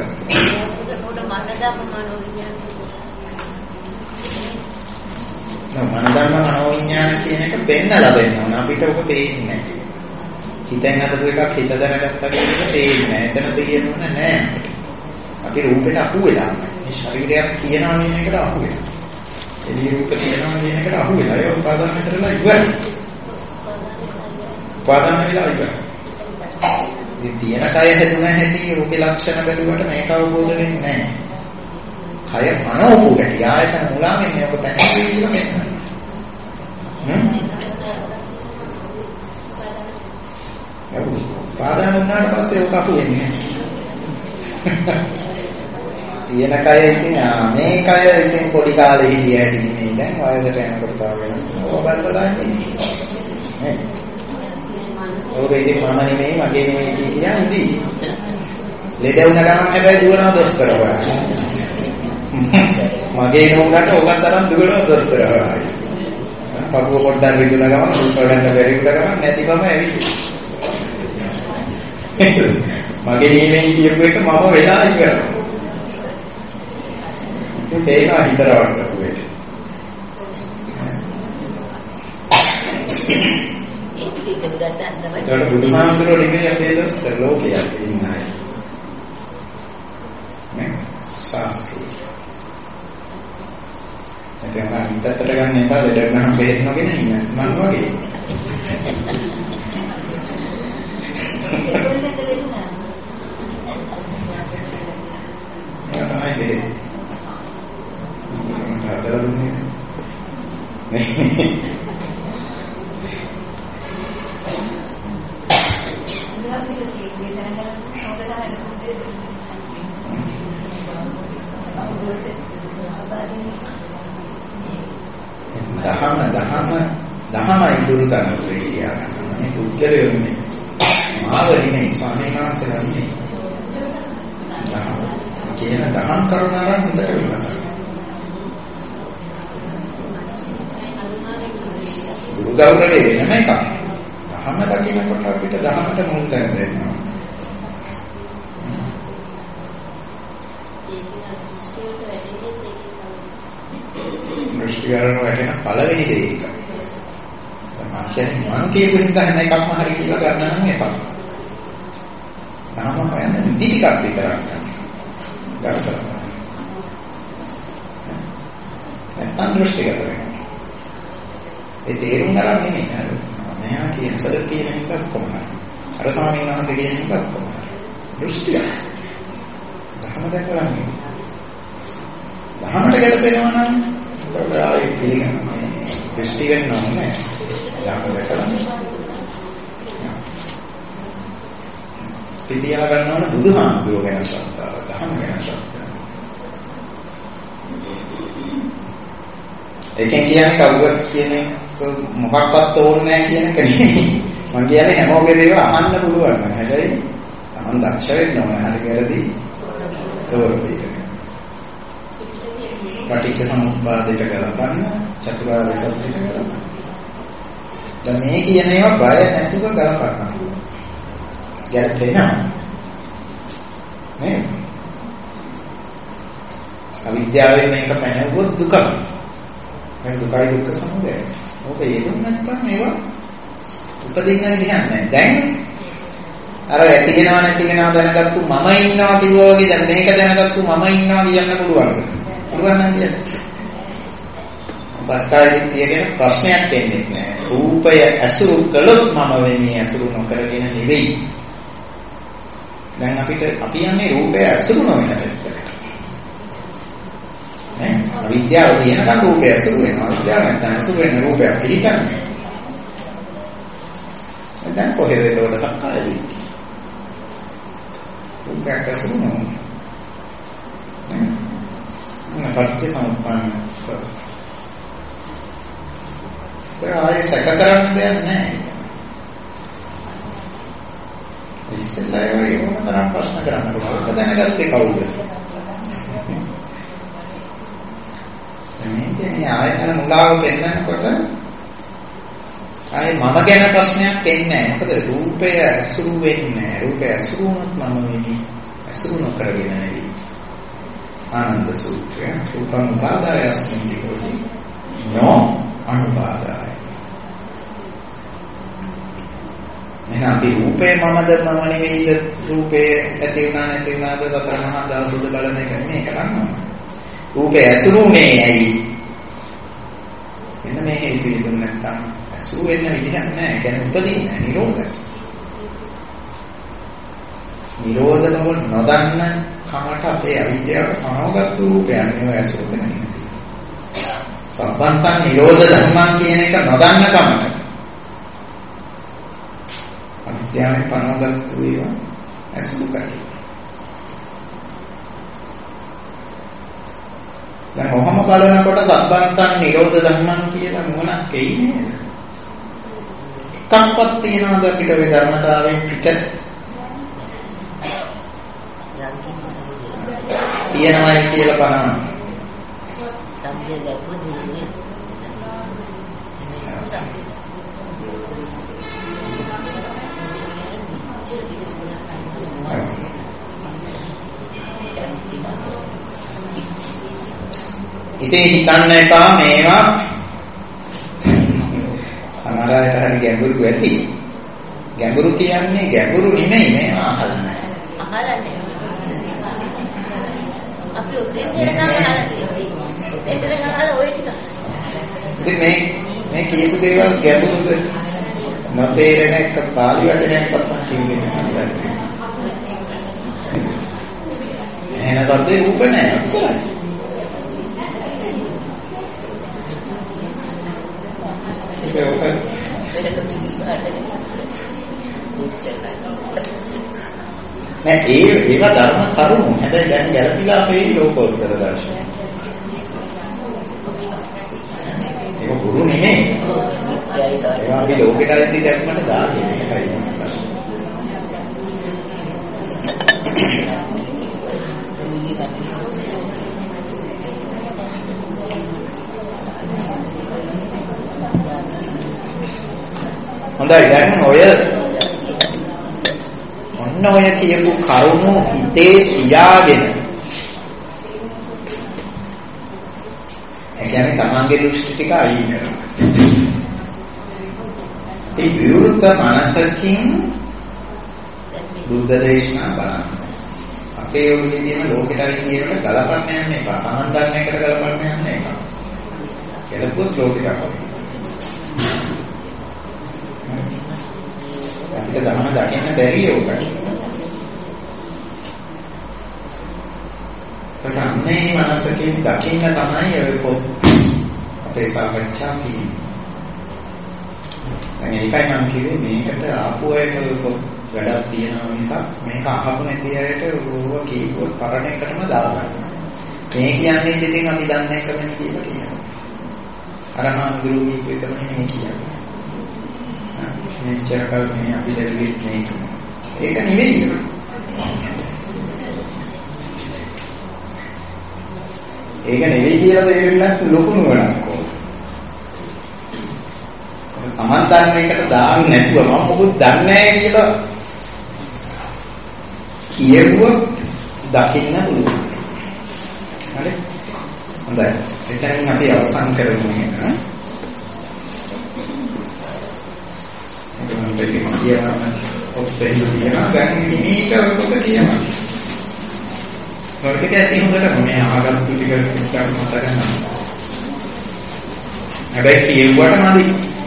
මනදම්ම මනෝවිඥාන කියන එක පෙන්නලා දෙනවා. අපිට ඔක පේන්නේ නැහැ. හිතෙන් හදපු එකක් හිත දැනගත්තා කියන එක පේන්නේ නැහැ. එතන සිහිය නුවණ නැහැ අපිට. අපි රූපෙට අහු වෙලා නැහැ. මේ ශරීරයක් තියෙනවා කියන එකට අහු වෙනවා. එළිය රූප තියෙනවා කියන එකට අහු වෙලා ඒ උපාදාන කරලා ඉවරයි. උපාදාන වෙලා ඉවරයි. මේ තියෙන කය හැදුන හැටි රූපේ ලක්ෂණ බැලුවට මේක අවබෝධ වෙන්නේ නැහැ. කය අනෝපු හැටි ආයතන මුලාවෙන් මේක පැහැදිලි කියලා මෙන්න. උපාදාන වුණාට පස්සේ ඔක අහු වෙන්නේ නැහැ. තියෙන කය ඉතින් මේ කය ඉතින් පොඩි කාලේ හිටිය හැටි නෙමෙයි දැන් වයසට යනකොට තව වෙනස්. ඔබ බලලා ඉන්නේ. ඔබ ඉතින් මම නෙමෙයි මගේ නෙමෙයි කියලා ඉඳී. ලෙඩ වුණ ගමන් හැබැයි දුවනවා දොස්තර හොයන්න. මගේ නෝකට ඔකත් තරම් දුවනවා දොස්තර හොයන්න. පපුව පොඩ්ඩක් විදුණ ගමන් උස්ව ගන්න බැරි වුණ ගමන් නැතිවම ඇවිත්. මගේ නෙමෙයි කියපු එක මම වෙලා ඉවරයි. ඒක හිතරවට ලකුවෙට. ඒකට බුදුහාමුදුරුවෝ ලිපිය අපේ දොස්තර ලෝකයේ ඉන්නයි. නේ? ශාස්ත්‍රය. එතන හිතට ගන්න එපා ලෙඩ නම් බෙහෙත් නොගෙන ඉන්න. මම වගේ. දහමයි දුරු තරම් වෙලියා ගන්න. මේ පුද්ගලයෝ නෙමෙයි. මාවලි නෙමෙයි ස්වාමීන් වහන්සේලා නෙමෙයි. දහම කියන දහම් කරුණාරන් හොඳට විමසන්න. ගුරු ගෞරවය වෙනම එකක්. දහම දකින්නකොට අපිට දහමට මුල් තැන දෙන්නවා. දෘෂ්ටිකරණ වැටෙන පළවෙනි දේ ඒක. මම කියපු හින්දා හැම එකක්ම හරි කියලා ගන්න නම් එපා. තාම හොයන්න නිදි ටිකක් විතරක් ගන්න. නැත්තම් දෘෂ්ටිගත වෙනවා. ඒ තේරුම් ගන්න නෙමෙයි. මෙයා කියන සද කියන එක කොහොමද? අර ස්වාමීන් වහන්සේ කියන එක කොහොමද? දෘෂ්ටිය. දහම දැකලානේ. දහමට ගැලපෙනවා නම් ඒක ආයේ පිළිගන්න. දෘෂ්ටි වෙන්න ඕනේ. දහම දැකලා. පිටියා ගන්න ඕන බුදුහාමුදුරුවෝ ගැන ශ්‍රද්ධාව, දහම ගැන ශ්‍රද්ධාව. ඒකෙන් කියන්නේ කවුරුත් කියන්නේ මොකක්වත් ඕනේ නැහැ කියන එක නෙමෙයි. මම කියන්නේ හැමෝගේ දේවල් අහන්න පුළුවන් නම් හැබැයි තමන් දක්ෂ වෙන්න ඕනේ. හරි වැරදි තෝරන්නේ. පටිච්ච සමුප්පාදයට ගලපන්න, චතුරාර්ය සත්‍යයට ගලපන්න. දැන් මේ කියන ඒවා බය නැතුව ගලපන්න. ගැටෙනවා නේ? අවිද්‍යාවෙන් මේක පැනවුවොත් දුකයි. මේ දුකයි දුක්ඛ සමුදය. ඕක හේතුන් නැත්නම් ඒවා උපදින්න දෙන්නේ දැන් අර ඇතිගෙනවා නැතිගෙනවා දැනගත්තු මම ඉන්නවා කිව්වා වගේ දැන් මේක දැනගත්තු මම ඉන්නවා කියන්න පුළුවන්ද? පුළුවන් නම් කියන්න. සක්කාය දිට්ඨිය ගැන ප්‍රශ්නයක් එන්නේ නැහැ. රූපය ඇසුරු කළොත් මම වෙන්නේ ඇසුරු නොකරගෙන නෙවෙයි. දැන් අපි යන්නේ රූපය ඇසුරු නොවන පැත්තට. නේ? අවිද්‍යාව තියෙනකන් රූපය ඇසුරු වෙනවා. අවිද්‍යාව නැත්නම් ඇසුරු වෙන රූපයක් පිළිගන්නේ. දැන් කොහෙද ඒකට සක්කාය දිට්ඨිය? රූපයක් ඇසුරු නොවන. නේ? පටිච්ච සමුප්පන්න. ඒක ආයේ සැක කරන්න දෙයක් නැහැ. ඉස්සෙල්ලා ඒ වුණ තරම් ප්‍රශ්න කරන්න පුළුවන්. ඔබ දැනගත්තේ කවුද? මේ ආයතන මුලාව පෙන්නකොට ආයේ මම ගැන ප්‍රශ්නයක් එන්නේ නැහැ. මොකද රූපය ඇසුරු වෙන්නේ නැහැ. රූපය ඇසුරු වුණොත් මම වෙන්නේ ඇසුරු නොකරගෙන නෙවෙයි. ආනන්ද සූත්‍රය රූපං උපාදායස්මින් විකෝති නෝ අනුපාදාය. එහෙනම් අපි රූපේ මමද මම නෙවෙයිද රූපේ ඇති වුණා නැති වුණාද සතර මහා ධාතුද බලන එක නෙමෙයි කරන්නේ. රූපය ඇසුරුනේ ඇයි? එන්න මේ හේතු යෙදුනේ නැත්තම් ඇසුරු වෙන්න විදිහක් නැහැ. ඒ කියන්නේ උපදින්නේ නැහැ. නිරෝධයි. නිරෝධ නොදන්න කමට අපේ අවිද්‍යාව පනවගත්තු රූපයන් මේ ඇසුරු කරන්නේ. සම්බන්තන් නිරෝධ ධර්මයන් කියන එක නොදන්න කමට අවිද්‍යාවෙන් පනවගත්තු ඒවා ඇසුරු කරන්නේ. දැන් ඔහම බලනකොට සම්බන්තන් නිරෝධ ධර්මයන් කියලා මොනක් එයි නේද? එකක්වත් තියනවාද අපිට ওই ධර්මතාවයෙන් පිට? තියෙනවයි කියලා බලන්න. සම්පූර්ණ දැක්වුවොත් ඉතින් හිතන්න එපා මේවා සමහර අයට හරි ගැඹුරු ඇති. ගැඹුරු කියන්නේ ගැඹුරු නෙමෙයි මේවා අහලා නැහැ. අහලා නැහැ. අපි උදේ මේ කියපු දේවල් ගැඹුරුද නොතේරෙන එක පාලි වචනයක්වත් මම කියන්නේ නැහැ. එහෙනම් සද්දේ රූප නැහැ. ඒවා ධර්ම කරුණු. හැබැයි දැන් ගැළපීලා අපේ ලෝකෝත්තර දර්ශනය. ඒක ගුරු නෙමෙයි. ඒවා අපි ලෝකෙට ඇවිත් දැක්මට දාන්නේ ඒකයි ප්‍රශ්නේ. හොඳයි දැන් ඔය කියපු කරුණු හිතේ තියාගෙන ඒ කියන්නේ තමන්ගේ දෘෂ්ටි ටික අයින් කරනවා. ඒ විවෘත මනසකින් බුද්ධ දේශනා බලන්න. අපේ ඔයගේ තියෙන ලෝකෙටයි කියනකට ගලපන්න යන්න එපා. තමන් දන්න එකට ගලපන්න යන්න එපා. එළපොත් ලෝකෙට අපේ. අපිට ධර්ම දකින්න බැරි ඒකයි. මේ මනසකින් දකින්න තමයි ඔය පොත් අපේ සාකච්ඡා තියෙන්නේ. දැන් ඒකයි මම කිව්වේ මේකට ආපු අයට ඔය පොත් වැඩක් තියෙනවා නිසා මේක අහපු නැති අයට ඕව කීපොත් පරණ එකටම දාගන්න. මේ කියන්නේ ඉතින් අපි දන්නේ එකමනේ කියලා කියනවා. අරහන් ගුරු කීප එකම නෙමෙයි කියන්නේ. මේ චරකල් මේ අපි දෙවිත් මේක. ඒක නෙමෙයි. ඒක නෙවෙයි කියලා තේරෙන්න ලොකු නුවණක් ඕන. තමන් දන්න එකට දාන්නේ නැතුව මම මොකද දන්නේ නැහැ කියලා කියවුවොත් දකින්න පුළුවන්. හරි? හොඳයි. එතනින් අපි අවසන් කරමු නේද? මම දෙකම කියනවා. ඔබේ කියනවා දැන් මේක ඔබ කියනවා. වර්ගක ඇති හොඳට මේ ආගත්තු ටික ටිකක් මතක ගන්න. හැබැයි කියුවට මදි.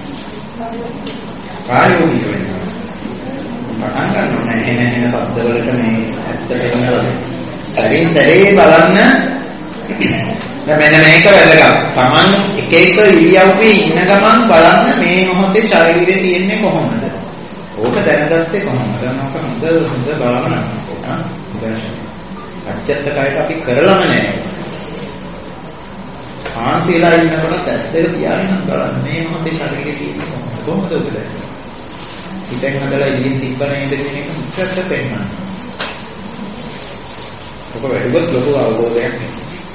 ප්‍රායෝගික වෙනවා. පටන් ගන්න ඕනේ එන શબ્දවලට මේ ඇත්තට වෙනවා. සරින් සැරේ බලන්න. දැන් මෙන්න මේක වැදගත්. Taman එක එක ඉරියව්වේ ඉන්න ගමන් බලන්න මේ මොහොතේ ශරීරය තියෙන්නේ කොහොමද? ඕක දැනගත්තේ කොහොමද? මොකක් හොඳ බලන්න ඕන. අච්චත්ත කයට අපි කරලම නැහැ. ආන්සිලා ඉන්නකොට ඇස් දෙක පියාගෙන බලන්න මේ මොහොතේ ශරීරයේ තියෙන කොහොමද ඔබ දැක්කේ? හිතෙන් හදලා ඉලින් තිබ්බනේ ඉඳ කියන එක මුක්කත් පෙන්නන්න. ඔක වැඩිවත් ලොකු අවබෝධයක් නේ.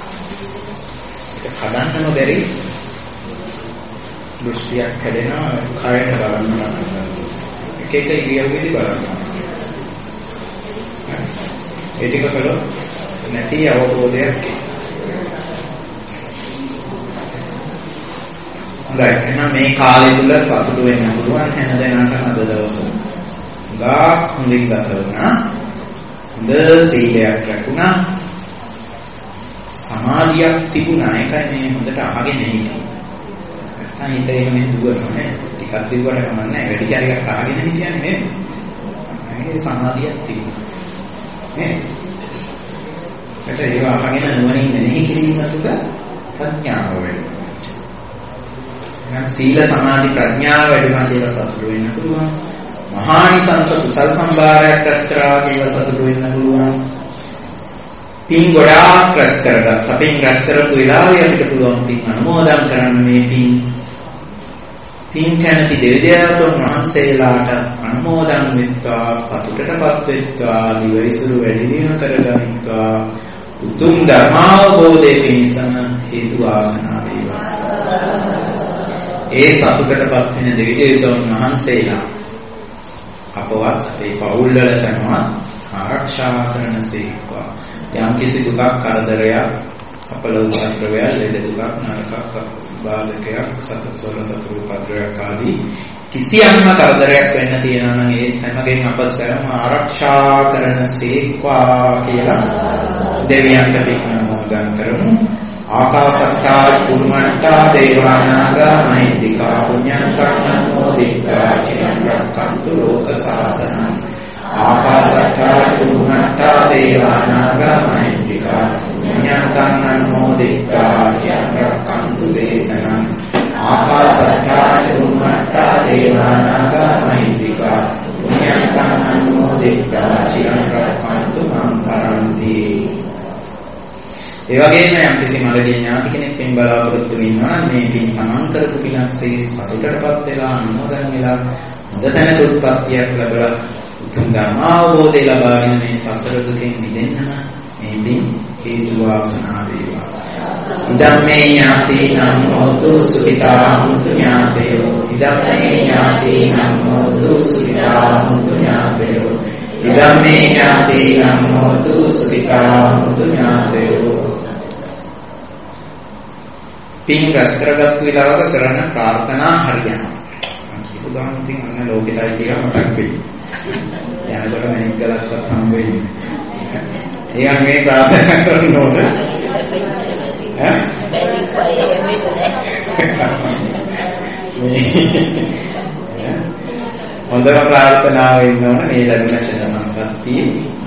ඒක හදන්නම බැරි දෘෂ්ටියක් හැදෙනවා කයට බලන්න. එක එක ඉරියව්වෙදි බලන්න. ඒ ටික කළොත් නැති අවබෝධයක් හොඳයි. එහෙනම් මේ කාලය තුල සතුටු වෙන්න පුළුවන් හැමදෙනාටම අද දවස. ගා හොඳින් ගත වුණා. හොඳ සීලයක් රැකුණා. සමාධියක් තිබුණා. ඒකයි මේ හොඳට අහගෙන ඉන්නේ. නැත්නම් හිතේ මේ දුවන්නේ ටිකක් දිවුවට කමක් නැහැ. වැඩි කාර්යයක් අහගෙන හිටියන්නේ නේද? මේ සමාධියක් තිබුණා. නේද? ඒක අහගෙන නුවණින් මෙනෙහි කිරීම තුළ ප්‍රඥාව වෙනවා. එහෙනම් සීල සමාධි ප්‍රඥාව වැඩිම කියලා සතුටු වෙන්න පුළුවන්. මහානිසංස කුසල සම්භාරයක් රැස් කරා කියලා සතුටු වෙන්න පුළුවන්. පින් ගොඩාක් රැස් කරගත් අපෙන් රැස් කරපු වෙලාවේ අපිට පුළුවන් පින් අනුමෝදන් කරන්න මේ පින් කැමති දෙවියන්තුන් වහන්සේලාට අනුමෝදන් වෙත්වා සතුටටපත් වෙත්වා දිවයිසුරු වැඩි දියුණු කරගනිත්වා උතුම් ධර්මාවබෝධයේ පිණසම හේතු වාසනා වේවා. ඒ සතුටටපත් වෙන දෙවියන්තුන් වහන්සේලා අපවත් අපේ පවුල් වල සමවත් ආරක්ෂා කරනසේක්වා. යම් කිසි දුකක් කරදරයක් අපලෝකත්‍රවයක් ලෙඩ දුකක් නරකක් බාධකයක් සතුටුවල සතුරුපද්‍රයක් ආදී කිසියම්ම කරදරයක් වෙන්න තියෙනවා නම් ඒ සමගින් අප සෑම ආරක්ෂා කරනසේක්වා කියලා දෙවියන්ට පිරිනමෝදන් කරමු. ආකාශත්තා චුම්මත්තා දේවානාගා මහින්దికා පුඤ්ඤන්තං මොදිත්වා චිරං රක්ඛන්තු ලෝක සාසනං. ආකාශත්තා චුම්මත්තා දේවානාගා මහින්దికා පුඤ්ඤන්තං මොදිත්වා චිරං රක්ඛන්තු දේශනං. ආකාශත්තා චුම්මත්තා දේවානාගා මහින්దికා පුඤ්ඤන්තං මොදිත්වා චිරං රක්ඛන්තු මං පරන්ති. ඒ වගේම යම්කිසි මළගිය ඥාති කෙනෙක් පින් බලාපොරොත්තු වෙනවා නම් මේ පින් තමන් කරපු පින්සේ සතුටටපත් වෙලා අනුමෝදන් වෙලා හොඳ තැනක උත්පත්තියක් ලැබලා උතුම් ධර්මාවබෝධය ලබාගෙන මේ සසර දුකෙන් මිදෙන්න මේ පින් හේතු වාසනා වේවා. ඉදම්මේ ඥාතිනම් හෝතු සුඛිතා හුන්තු ඥාතයෝ. ඉදම්මේ ඥාතිනම් හෝතු සුඛිතා හුන්තු ඥාතයෝ. ඉදම්මේ ඥාතිනම් හෝතු සුඛිතා හුන්තු ඥාතයෝ. පින් රැස් කරගත්තු වෙලාවක කරන ප්‍රාර්ථනා හරියනවා. කියපු ගමන් ඉතින් අන්න ලෝකෙටයි කියලා මතක් වෙයි. යනකොට මැනික් ගලක්වත් හම් වෙන්නේ. ඒකන් මේ ප්‍රාර්ථනා කරන්න ඕන. හොඳම ප්‍රාර්ථනාව වෙන්න ඕන මේ ලැබෙන ශන සම්පත්තිය.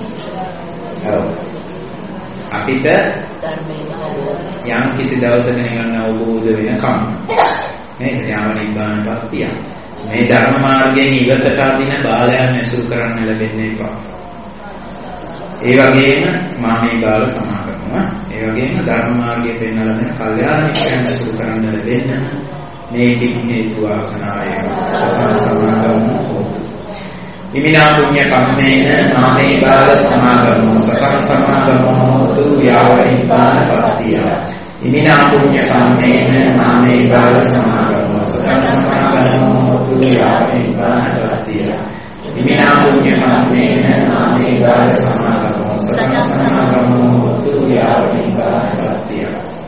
අපිට යම් කිසි දවසක නිවන අවබෝධ වෙනකම් මේ ඥාන නිබ්බානපත්තිය මේ ධර්ම මාර්ගයෙන් ඉවතට අදින බාලයන් ඇසුරු කරන්න ලැබෙන්නේ එපා. ඒ වගේම මාමේ බාල සමාගම, ඒ වගේම ධර්ම මාර්ගයේ පෙන්වලා දෙන කල්යාණ මිත්‍රයන් ඇසුරු කරන්න ලැබෙන්න මේ පින් හේතු වාසනාවය සමාගම හොතු. ඉමිනා පුඤ්ඤ කම්මේන මාමේ බාල සමාගමෝ සතං සමාගමෝ හෝතු යාව නිබ්බානපත්තිය. ඉමිනා පුඤ්ඤ කම්මේන මාමේ බාල සමාගමෝ සතං සමාගමෝ හෝතු යාව නිබ්බානපත්තිය. ඉමිනා පුඤ්ඤ කම්මේන මාමේ බාල සමාගමෝ සතං සමාගමෝ හෝතු යාව නිබ්බානපත්තිය.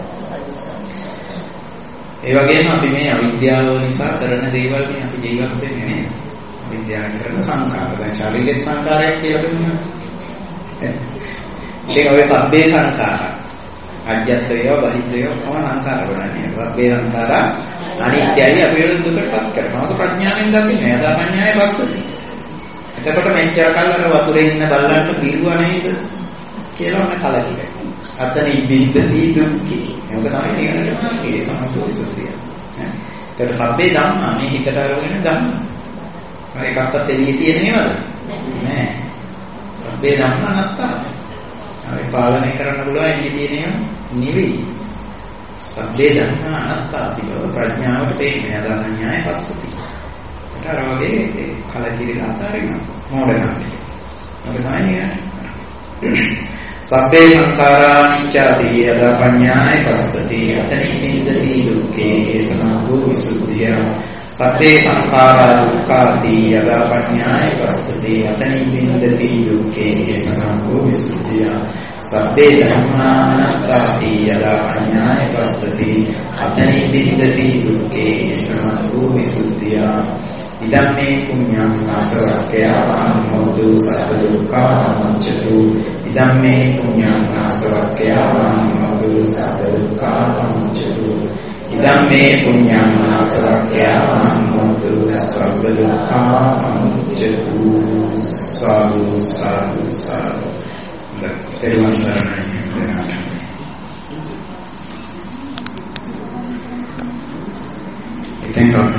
ඒ වගේම අපි මේ අවිද්‍යාව නිසා කරන දේවල් මේ අපි ජීවත් වෙන්නේ නේද? විද්‍යාවෙන් කරන සංකාර. දැන් ශාරීරික සංකාරයක් කියලා කියනවා. ඒක ඔය සබ්බේ සංකාර. අජ්ජත්වය බහිද්දය කොහොම සංකාර වඩන්නේ. සබ්බේ සංකාර අනිත්‍යයි අපේ දුකටපත් කරනවා. ඒක ප්‍රඥාවෙන් දකින්නේ. අදා පඤ්ඤාය පස්සදී. එතකොට මෙච්චර කල් අර වතුරේ ඉන්න බල්ලන්ට බිරුවා නේද කියලා ඔන්න කලකිරේ. අතනින් බින්දති දුක්ඛේ. ඒක තමයි නිවනට මාර්ගය සම්පූර්ණයි. ඒකට සබ්බේ ධම්මා මේ හිතට අරගෙන ධම්ම. එකක්වත් එළියේ තියෙන නේද? නෑ. සබ්බේ ධම්මා නැත්තම්. අපි පාලනය කරන්න පුළුවන් එළියේ තියෙන නෙවෙයි. සබ්බේ ධම්මා අනාත්තාති බව ප්‍රඥාවට තේරෙන්නේ. අදා න්‍යාය පස්සති. ඒකට අර වගේ කලකිරීම අතාරිනවා. මොඩකම්. ඒක තමයි නේද? සබ්බේ සංඛාරා අනිච්චාති යදා පඤ්ඤාය පස්සති අතනින් නින්දති දුක්ඛේ සමග්ගෝ විසුද්ධිය. සබ්බේ සංඛාරා දුක්ඛාති යදා පඤ්ඤාය පස්සති අතනින් නින්දති දුක්ඛේ සමග්ගෝ විසුද්ධිය. සබ්බේ ධම්මා අනාත්තාති යදා පඤ්ඤාය පස්සති අතනින් නින්දති දුක්ඛේ සමග්ගෝ විසුද්ධිය. ඉදම්මේ පුඤ්ඤං ආසවක්ඛයා වහමෝතු සබ්බ දුක්ඛා මොච්චතු. ඉදම්මේ පුඤ්ඤං ආසවක්ඛයා වහමෝතු සබ්බ දුක්ඛාපමුච්චතු ඉදම් මේ පුඤ්ඤං ආසවක්ඛ්‍යාං හෝතු සබ්බ දුක්ඛාපමුච්චතු සාදු සාදු සාදු තෙරුවන් සරණයි Thank God.